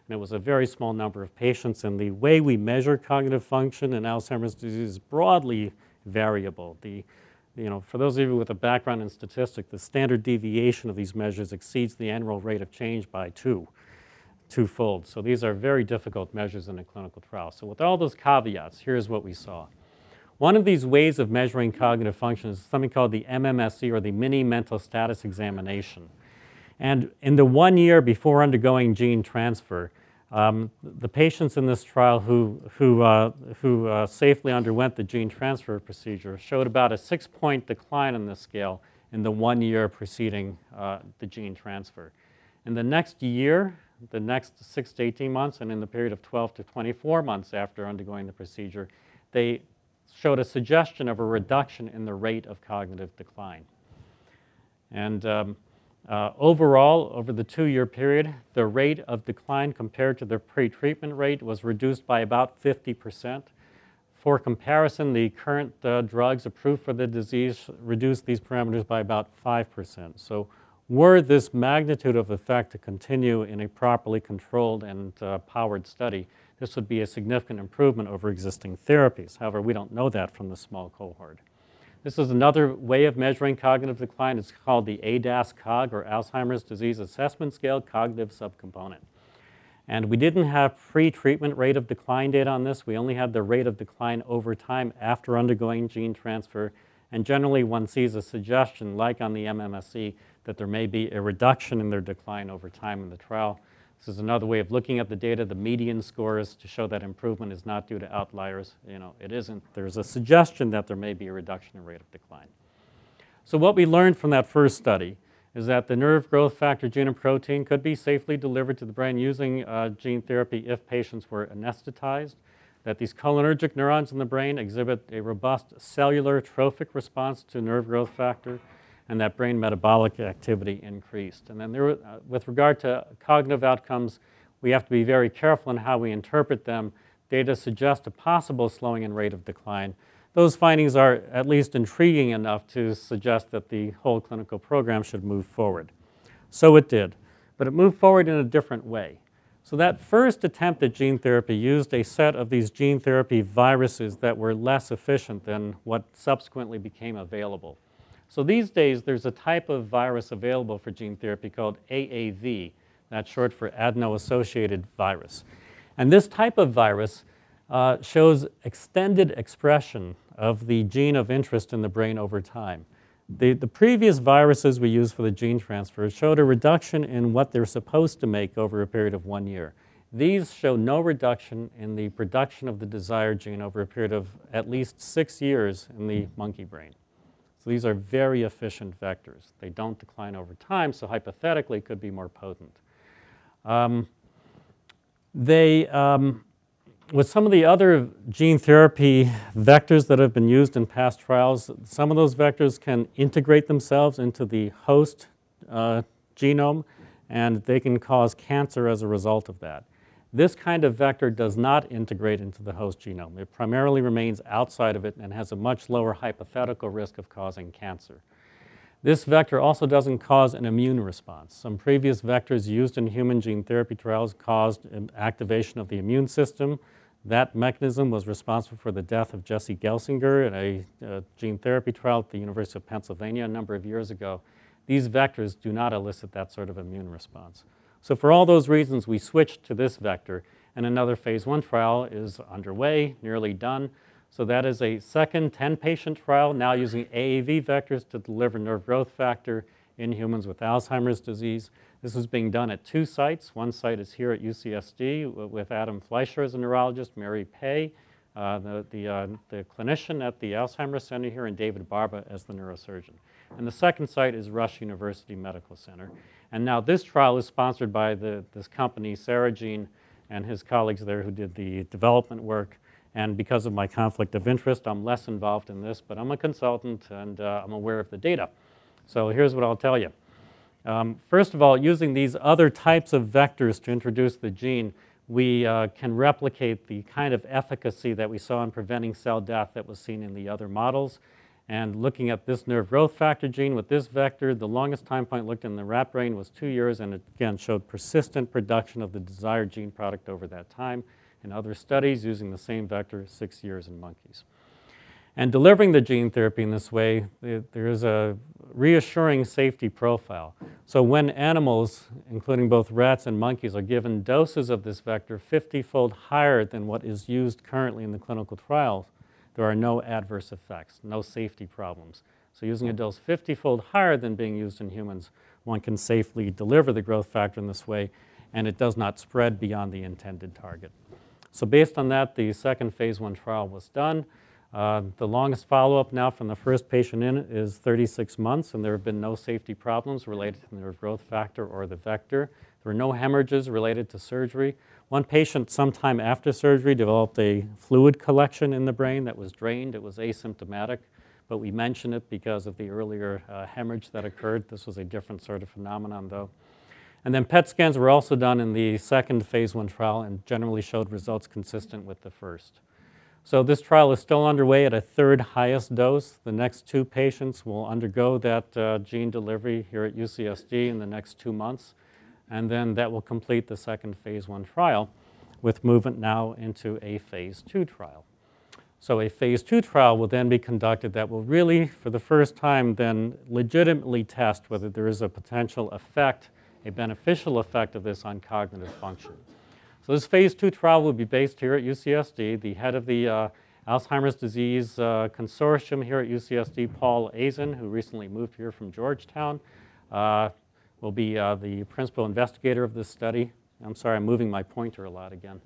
And it was a very small number of patients, and the way we measure cognitive function in Alzheimer's disease is broadly variable. The, you know, for those of you with a background in statistics, the standard deviation of these measures exceeds the annual rate of change by two, twofold. So these are very difficult measures in a clinical trial. So with all those caveats, here's what we saw. One of these ways of measuring cognitive function is something called the M M S E, or the Mini Mental Status Examination. And in the one year before undergoing gene transfer, um, the patients in this trial who, who, uh, who uh, safely underwent the gene transfer procedure showed about a six-point decline on this scale in the one year preceding uh, the gene transfer. In the next year, the next six to eighteen months, and in the period of twelve to twenty-four months after undergoing the procedure, they showed a suggestion of a reduction in the rate of cognitive decline. And um, uh, overall, over the two-year period, the rate of decline compared to the pre-treatment rate was reduced by about fifty percent. For comparison, the current uh, drugs approved for the disease reduced these parameters by about five percent. So were this magnitude of effect to continue in a properly controlled and uh, powered study, this would be a significant improvement over existing therapies. However, we don't know that from the small cohort. This is another way of measuring cognitive decline. It's called the A D A S-Cog, or Alzheimer's Disease Assessment Scale Cognitive Subcomponent. And we didn't have pre-treatment rate of decline data on this. We only had the rate of decline over time after undergoing gene transfer. And generally, one sees a suggestion, like on the M M S E, that there may be a reduction in their decline over time in the trial. This is another way of looking at the data, the median scores, to show that improvement is not due to outliers. You know, it isn't. There's a suggestion that there may be a reduction in rate of decline. So what we learned from that first study is that the nerve growth factor gene and protein could be safely delivered to the brain using uh, gene therapy if patients were anesthetized, that these cholinergic neurons in the brain exhibit a robust cellular trophic response to nerve growth factor, and that brain metabolic activity increased. And then there, uh, with regard to cognitive outcomes, we have to be very careful in how we interpret them. Data suggest a possible slowing in rate of decline. Those findings are at least intriguing enough to suggest that the whole clinical program should move forward. So it did, but it moved forward in a different way. So that first attempt at gene therapy used a set of these gene therapy viruses that were less efficient than what subsequently became available. So these days, there's a type of virus available for gene therapy called A A V. That's short for adeno-associated virus. And this type of virus uh, shows extended expression of the gene of interest in the brain over time. The, the previous viruses we used for the gene transfer showed a reduction in what they're supposed to make over a period of one year. These show no reduction in the production of the desired gene over a period of at least six years in the monkey brain. So these are very efficient vectors. They don't decline over time, so hypothetically could be more potent. Um, they, um, with some of the other gene therapy vectors that have been used in past trials, some of those vectors can integrate themselves into the host uh, genome, and they can cause cancer as a result of that. This kind of vector does not integrate into the host genome. It primarily remains outside of it and has a much lower hypothetical risk of causing cancer. This vector also doesn't cause an immune response. Some previous vectors used in human gene therapy trials caused activation of the immune system. That mechanism was responsible for the death of Jesse Gelsinger in a uh, gene therapy trial at the University of Pennsylvania a number of years ago. These vectors do not elicit that sort of immune response. So for all those reasons, we switched to this vector, and another phase one trial is underway, nearly done. So that is a second ten-patient trial, now using A A V vectors to deliver nerve growth factor in humans with Alzheimer's disease. This is being done at two sites. One site is here at U C S D with Adam Fleischer as a neurologist, Mary Pei, uh, the, the, uh, the clinician at the Alzheimer's Center here, and David Barba as the neurosurgeon. And the second site is Rush University Medical Center. And now this trial is sponsored by the, this company, Saragene, and his colleagues there who did the development work. And because of my conflict of interest, I'm less involved in this, but I'm a consultant and uh, I'm aware of the data. So here's what I'll tell you. Um, first of all, using these other types of vectors to introduce the gene, we uh, can replicate the kind of efficacy that we saw in preventing cell death that was seen in the other models. And looking at this nerve growth factor gene with this vector, the longest time point looked in the rat brain was two years, and it again showed persistent production of the desired gene product over that time. In other studies using the same vector, six years in monkeys. And delivering the gene therapy in this way, there is a reassuring safety profile. So when animals, including both rats and monkeys, are given doses of this vector fifty-fold higher than what is used currently in the clinical trials, there are no adverse effects, no safety problems. So using a dose fifty-fold higher than being used in humans, one can safely deliver the growth factor in this way, and it does not spread beyond the intended target. So based on that, the second phase one trial was done. Uh, the longest follow-up now from the first patient in is thirty-six months, and there have been no safety problems related to the nerve growth factor or the vector. There were no hemorrhages related to surgery. One patient sometime after surgery developed a fluid collection in the brain that was drained. It was asymptomatic, but we mentioned it because of the earlier uh, hemorrhage that occurred. This was a different sort of phenomenon, though. And then P E T scans were also done in the second phase one trial and generally showed results consistent with the first. So this trial is still underway at a third highest dose. The next two patients will undergo that uh, gene delivery here at U C S D in the next two months. And then that will complete the second phase one trial with movement now into a phase two trial. So a phase two trial will then be conducted that will really, for the first time, then legitimately test whether there is a potential effect, a beneficial effect of this on cognitive function. So this phase two trial will be based here at U C S D. The head of the uh, Alzheimer's disease uh, consortium here at U C S D, Paul Azen, who recently moved here from Georgetown, uh, will be uh, the principal investigator of this study. I'm sorry, I'm moving my pointer a lot again.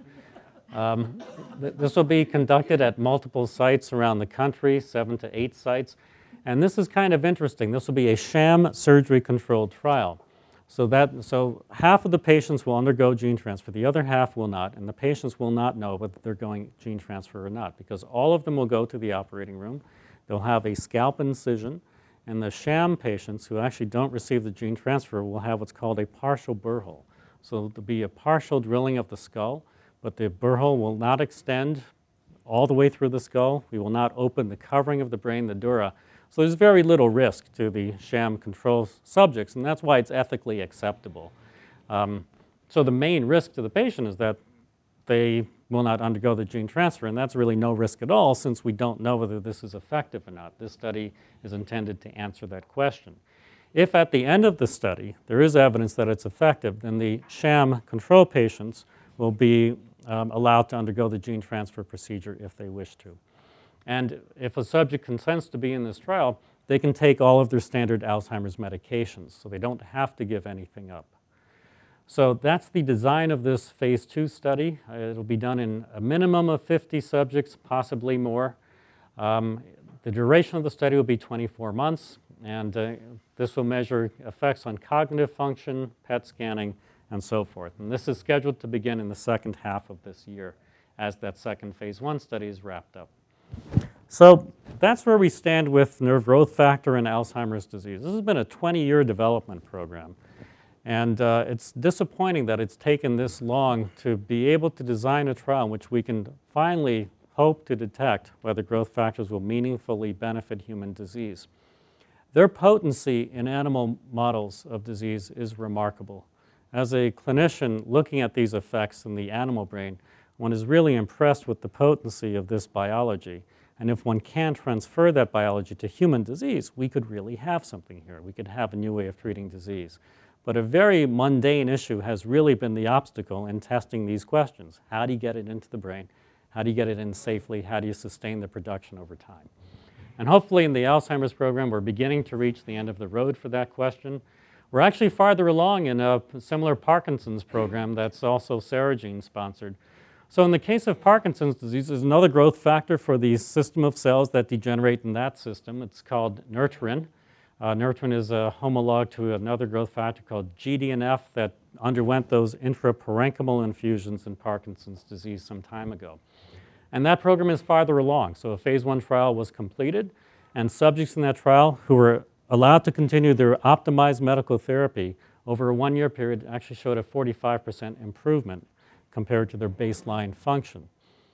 Um, th this will be conducted at multiple sites around the country, seven to eight sites. And this is kind of interesting. This will be a sham surgery-controlled trial. So, that, so half of the patients will undergo gene transfer, the other half will not, and the patients will not know whether they're going gene transfer or not, because all of them will go to the operating room. They'll have a scalp incision, and the sham patients who actually don't receive the gene transfer will have what's called a partial burr hole. So there'll be a partial drilling of the skull, but the burr hole will not extend all the way through the skull. We will not open the covering of the brain, the dura. So there's very little risk to the sham control subjects, and that's why it's ethically acceptable. Um, so the main risk to the patient is that they will not undergo the gene transfer, and that's really no risk at all since we don't know whether this is effective or not. This study is intended to answer that question. If at the end of the study there is evidence that it's effective, then the sham control patients will be um, allowed to undergo the gene transfer procedure if they wish to. And if a subject consents to be in this trial, they can take all of their standard Alzheimer's medications, so they don't have to give anything up. So that's the design of this phase two study. Uh, it'll be done in a minimum of fifty subjects, possibly more. Um, the duration of the study will be twenty-four months, and uh, this will measure effects on cognitive function, P E T scanning, and so forth. And this is scheduled to begin in the second half of this year as that second phase one study is wrapped up. So that's where we stand with nerve growth factor and Alzheimer's disease. This has been a twenty-year development program. And uh, it's disappointing that it's taken this long to be able to design a trial in which we can finally hope to detect whether growth factors will meaningfully benefit human disease. Their potency in animal models of disease is remarkable. As a clinician looking at these effects in the animal brain, one is really impressed with the potency of this biology. And if one can transfer that biology to human disease, we could really have something here. We could have a new way of treating disease. But a very mundane issue has really been the obstacle in testing these questions. How do you get it into the brain? How do you get it in safely? How do you sustain the production over time? And hopefully in the Alzheimer's program, we're beginning to reach the end of the road for that question. We're actually farther along in a similar Parkinson's program that's also Serogene sponsored. So in the case of Parkinson's disease, there's another growth factor for the system of cells that degenerate in that system. It's called nurturin. Uh, nurturin is a homologue to another growth factor called G D N F that underwent those intraparenchymal infusions in Parkinson's disease some time ago. And that program is farther along. So a phase one trial was completed, and subjects in that trial who were allowed to continue their optimized medical therapy over a one-year period actually showed a forty-five percent improvement compared to their baseline function.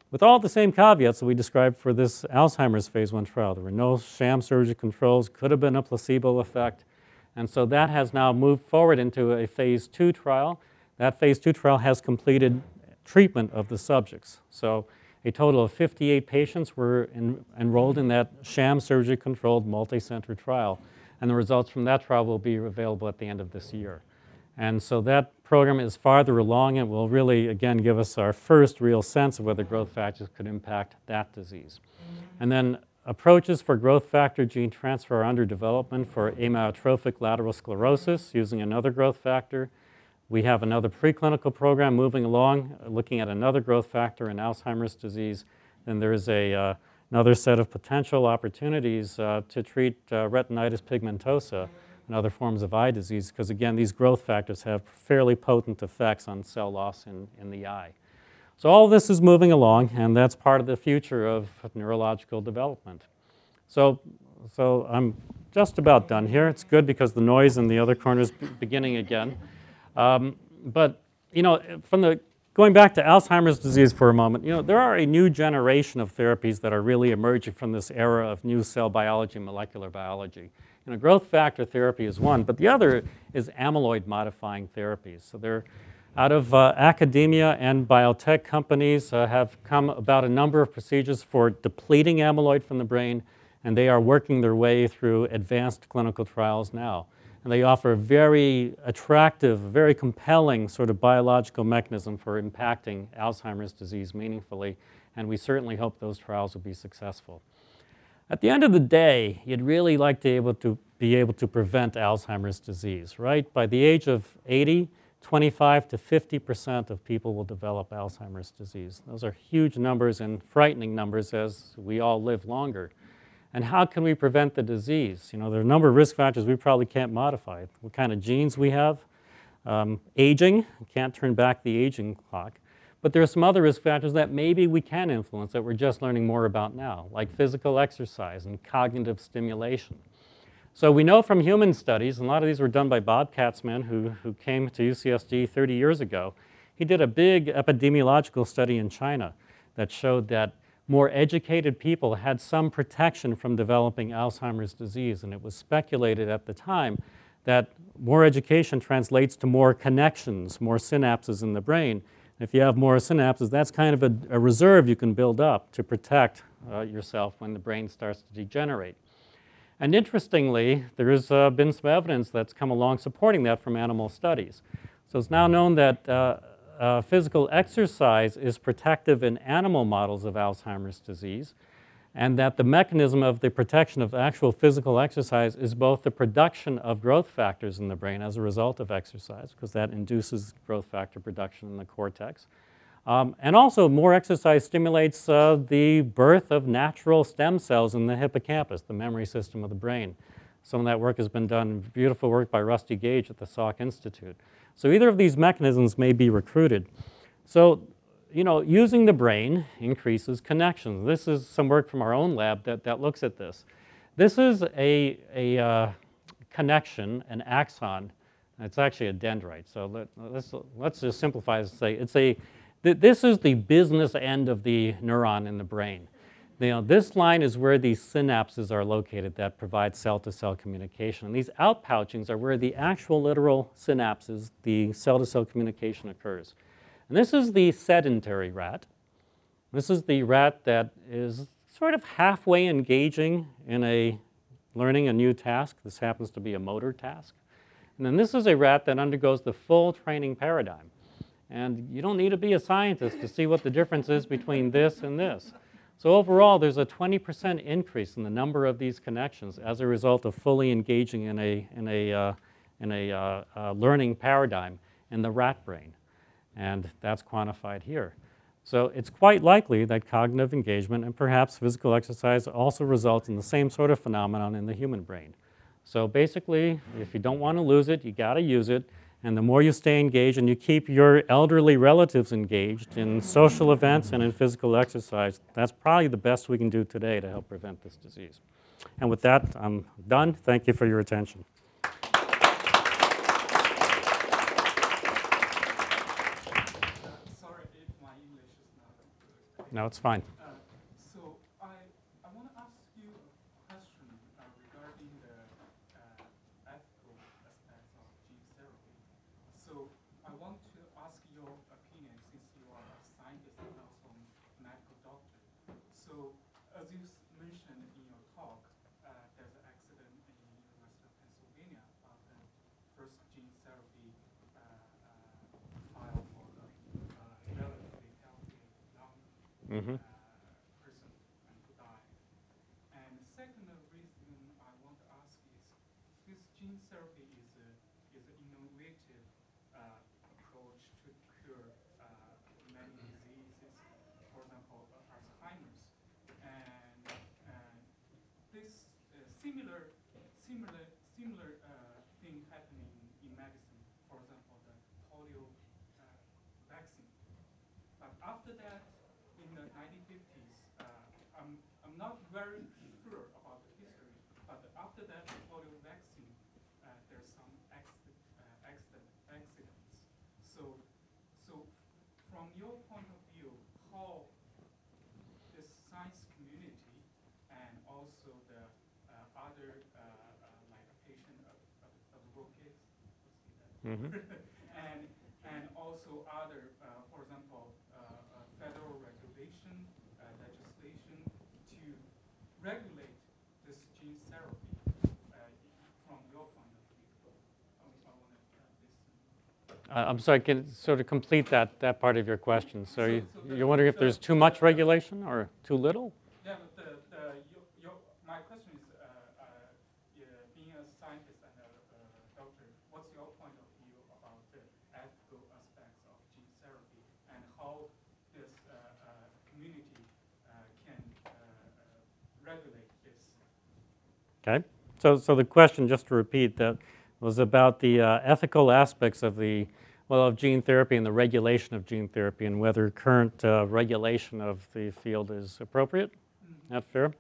with all the same caveats that we described for this Alzheimer's phase one trial. There were no sham surgery controls, could have been a placebo effect. And so that has now moved forward into a phase two trial. That phase two trial has completed treatment of the subjects. So a total of fifty-eight patients were in, enrolled in that sham surgery controlled multi-center trial. And the results from that trial will be available at the end of this year. And so that program is farther along and will really, again, give us our first real sense of whether growth factors could impact that disease. And then approaches for growth factor gene transfer are under development for amyotrophic lateral sclerosis using another growth factor. We have another preclinical program moving along, uh, looking at another growth factor in Alzheimer's disease. And there is a, uh, another set of potential opportunities uh, to treat uh, retinitis pigmentosa and other forms of eye disease, because again, these growth factors have fairly potent effects on cell loss in, in the eye. So all this is moving along, and that's part of the future of neurological development. So, so I'm just about done here. It's good because the noise in the other corner is beginning again. Um, but, you know, from the, going back to Alzheimer's disease for a moment, you know, there are a new generation of therapies that are really emerging from this era of new cell biology, molecular biology. You know, growth factor therapy is one, but the other is amyloid modifying therapies. So they're out of uh, academia and biotech companies uh, have come about a number of procedures for depleting amyloid from the brain, and they are working their way through advanced clinical trials now. And they offer a very attractive, very compelling sort of biological mechanism for impacting Alzheimer's disease meaningfully, and we certainly hope those trials will be successful. At the end of the day, you'd really like to be able to, be able to prevent Alzheimer's disease, right? By the age of eighty, twenty-five to fifty percent of people will develop Alzheimer's disease. Those are huge numbers and frightening numbers as we all live longer. And how can we prevent the disease? You know, there are a number of risk factors we probably can't modify. What kind of genes we have, um, aging, can't turn back the aging clock. But there are some other risk factors that maybe we can influence that we're just learning more about now, like physical exercise and cognitive stimulation. So we know from human studies, and a lot of these were done by Bob Katzman, who, who came to U C S D thirty years ago. He did a big epidemiological study in China that showed that more educated people had some protection from developing Alzheimer's disease. And it was speculated at the time that more education translates to more connections, more synapses in the brain. If you have more synapses, that's kind of a, a reserve you can build up to protect uh, yourself when the brain starts to degenerate. And interestingly, there has uh, been some evidence that's come along supporting that from animal studies. So it's now known that uh, uh, physical exercise is protective in animal models of Alzheimer's disease, and that the mechanism of the protection of actual physical exercise is both the production of growth factors in the brain as a result of exercise, because that induces growth factor production in the cortex. Um, and also, more exercise stimulates uh, the birth of natural stem cells in the hippocampus, the memory system of the brain. Some of that work has been done, beautiful work by Rusty Gage at the Salk Institute. So either of these mechanisms may be recruited. So, you know, using the brain increases connections. This is some work from our own lab that, that looks at this. This is a, a uh, connection, an axon. It's actually a dendrite. So let, let's, let's just simplify this and say it's a This is the business end of the neuron in the brain. You know, this line is where these synapses are located that provide cell-to-cell communication. And these outpouchings are where the actual literal synapses, the cell-to-cell communication occurs. And this is the sedentary rat. This is the rat that is sort of halfway engaging in a learning a new task. This happens to be a motor task. And then this is a rat that undergoes the full training paradigm. And you don't need to be a scientist to see what the difference is between this and this. So overall, there's a twenty percent increase in the number of these connections as a result of fully engaging in a, in a, uh, in a uh, uh, learning paradigm in the rat brain. And that's quantified here. So it's quite likely that cognitive engagement and perhaps physical exercise also results in the same sort of phenomenon in the human brain. So basically, if you don't want to lose it, you got to use it. And the more you stay engaged and you keep your elderly relatives engaged in social events and in physical exercise, that's probably the best we can do today to help prevent this disease. And with that, I'm done. Thank you for your attention. Sorry if my English is not good. No, it's fine. Uh, so I, I want to ask you a question uh, regarding the uh, ethical aspects of gene therapy. So I want to ask your opinion since you are a scientist and also a medical doctor. So as you s- mentioned in your talk, uh, there's an accident in the University of Pennsylvania about the first gene therapy uh, uh, trial for a uh, relatively healthy young Mm-hmm. uh, person and who died. And the second reason I want to ask is this gene therapy is a, is an innovative uh, approach to cure uh, many diseases, for example, uh, Alzheimer's. And, and this uh, similar, similar, similar uh, thing happening in medicine, for example, the polio uh, vaccine. But after that, in the nineteen fifties, uh, I'm, I'm not very sure about the history, but after that polio vaccine, uh, there's some accident, uh, accident, accidents. So, so from your point of view, how this science community and also the uh, other, uh, uh, like a patient of, of, advocates, Mm-hmm. and and also other, uh, for example, uh, uh, federal regulation, uh, legislation to regulate this gene therapy uh, from your point of view. I, I want to uh, listen. Uh, I'm sorry, can, so to complete that, that part of your question, so, So- you, so the- you're wondering if the- there's too much regulation or too little? Yeah, but the, the, your, your, my question is, uh, uh, yeah, being a scientist and a uh, doctor, what's your point of view about the ethical aspects of gene therapy and how this uh, uh, community uh, can uh, uh, regulate this? Okay, so, so the question, just to repeat, that was about the uh, ethical aspects of the, well, of gene therapy and the regulation of gene therapy and whether current uh, regulation of the field is appropriate. Mm-hmm. That fair?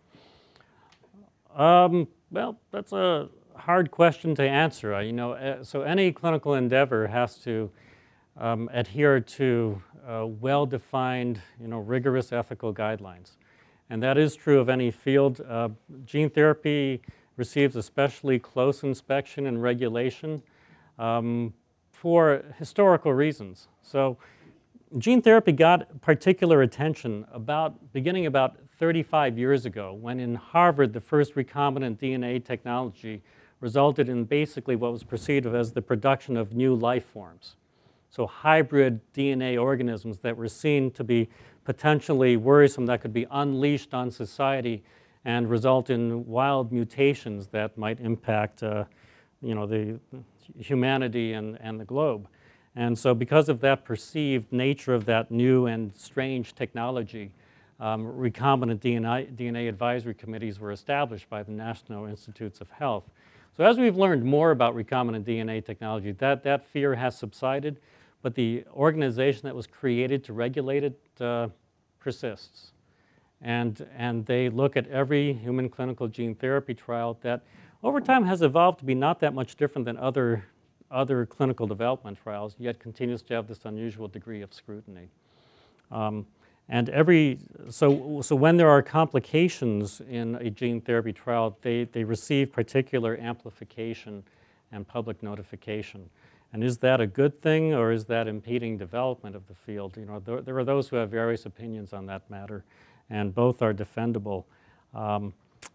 Um, well, that's a hard question to answer. Uh, you know, uh, so any clinical endeavor has to um, adhere to uh, well-defined, you know, rigorous ethical guidelines. And that is true of any field. Uh, gene therapy receives especially close inspection and regulation um, for historical reasons. So gene therapy got particular attention about beginning about thirty-five years ago when in Harvard the first recombinant D N A technology resulted in basically what was perceived as the production of new life forms. So hybrid D N A organisms that were seen to be potentially worrisome, that could be unleashed on society and result in wild mutations that might impact uh, you know, the humanity and, and the globe. And so because of that perceived nature of that new and strange technology, um, recombinant D N A, D N A advisory committees were established by the National Institutes of Health. So as we've learned more about recombinant D N A technology, that, that fear has subsided, but the organization that was created to regulate it uh, persists. And, and they look at every human clinical gene therapy trial that over time has evolved to be not that much different than other, other clinical development trials, yet continues to have this unusual degree of scrutiny. Um, and every, so, so when there are complications in a gene therapy trial, they, they receive particular amplification and public notification. And is that a good thing or is that impeding development of the field? You know, there, there are those who have various opinions on that matter, and both are defendable. Um,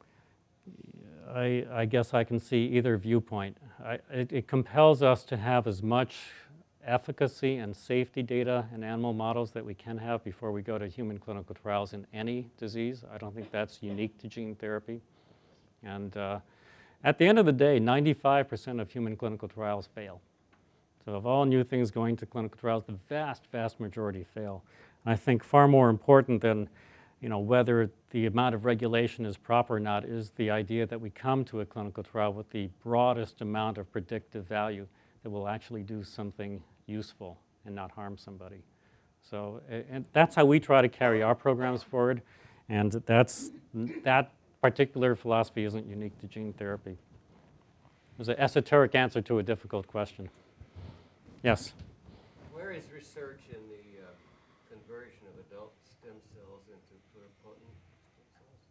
I, I guess I can see either viewpoint. I, it, it compels us to have as much efficacy and safety data in animal models that we can have before we go to human clinical trials in any disease. I don't think that's unique to gene therapy. And uh, at the end of the day, ninety-five percent of human clinical trials fail. So of all new things going to clinical trials, the vast, vast majority fail. And I think far more important than, you know, whether the amount of regulation is proper or not is the idea that we come to a clinical trial with the broadest amount of predictive value that will actually do something useful and not harm somebody. So and that's how we try to carry our programs forward. And that's, that particular philosophy isn't unique to gene therapy. It was an esoteric answer to a difficult question. Yes? Where is research in the uh, conversion of adult stem cells into pluripotent stem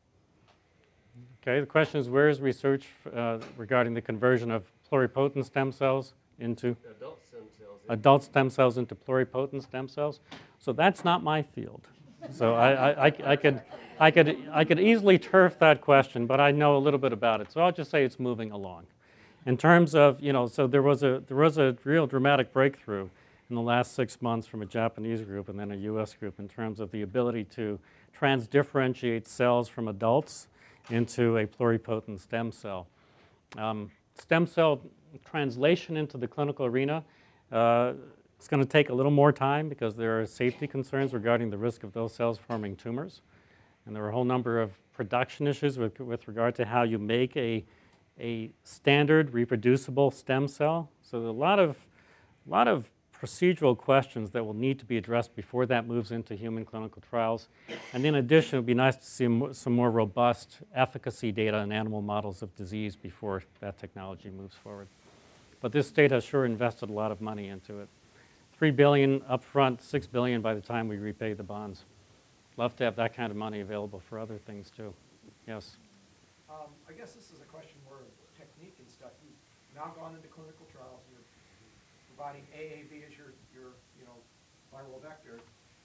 cells? Okay, the question is, where is research uh, regarding the conversion of pluripotent stem cells into Adult stem cells. adult stem cells into pluripotent stem cells? So that's not my field. So I, I, I, I could, I could, I could easily turf that question, but I know a little bit about it. So I'll just say it's moving along. In terms of, you know, so there was a there was a real dramatic breakthrough in the last six months from a Japanese group and then a U S group in terms of the ability to transdifferentiate cells from adults into a pluripotent stem cell. Um, stem cell translation into the clinical arena, uh, it's going to take a little more time because there are safety concerns regarding the risk of those cells forming tumors. And there are a whole number of production issues with, with regard to how you make a, a standard reproducible stem cell. So there are a lot of, lot of procedural questions that will need to be addressed before that moves into human clinical trials. And in addition, it would be nice to see mo- some more robust efficacy data in animal models of disease before that technology moves forward. But this state has sure invested a lot of money into it. Three billion dollars upfront, six billion dollars by the time we repay the bonds. Love to have that kind of money available for other things too. Yes. Um, I guess this is a question more of technique and stuff. You've now gone into clinical trials. You're providing A A V as your, your, you know, viral vector.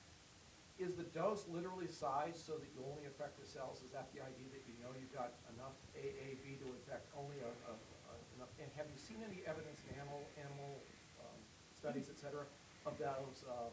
Is the dose literally sized so that you only affect the cells? Is that the idea, that you know you've got enough A A V to infect only a, a, a enough? And have you seen any evidence in animal animal um, studies, et cetera, of those um,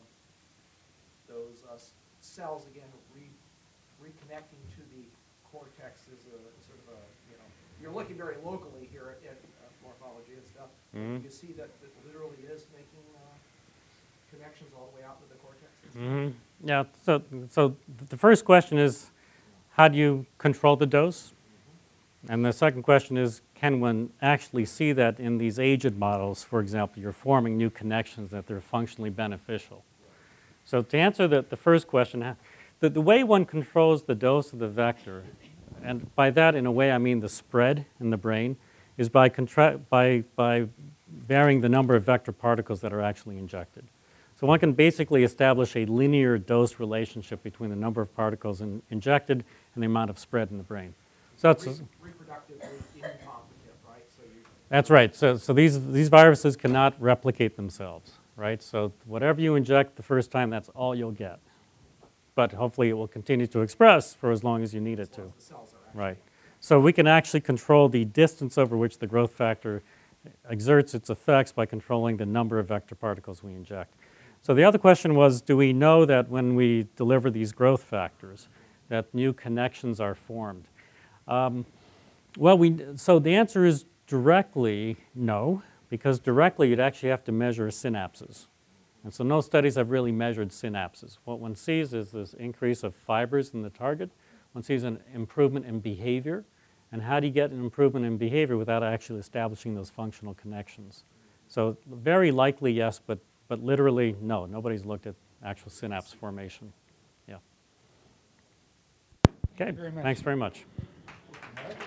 those uh, cells again re, reconnecting to the cortex as a sort of a, you know, you're looking very locally here at, at uh, morphology and stuff. Mm-hmm. You see that it literally is making uh, connections all the way out to the cortex. Mm-hmm. Yeah, so, so the first question is, how do you control the dose? And the second question is, can one actually see that in these aged models, for example, you're forming new connections that they're functionally beneficial? So to answer the, the first question, the, the way one controls the dose of the vector, and by that in a way I mean the spread in the brain, is by, contra- by, by varying the number of vector particles that are actually injected. So one can basically establish a linear dose relationship between the number of particles in, injected and the amount of spread in the brain. So that's Re- reproductively incompetent, right? So you, that's right. So, so these, these viruses cannot replicate themselves, right? So whatever you inject the first time, that's all you'll get. But hopefully it will continue to express for as long as you need it to. the cells are actually Right. So we can actually control the distance over which the growth factor exerts its effects by controlling the number of vector particles we inject. So the other question was, do we know that when we deliver these growth factors, that new connections are formed? Um, well, we, so the answer is directly no, because directly you'd actually have to measure synapses. And so no studies have really measured synapses. What one sees is this increase of fibers in the target. One sees an improvement in behavior. And how do you get an improvement in behavior without actually establishing those functional connections? So very likely yes, but, but literally no. Nobody's looked at actual synapse formation. Yeah. Okay, very much. thanks very much. Right?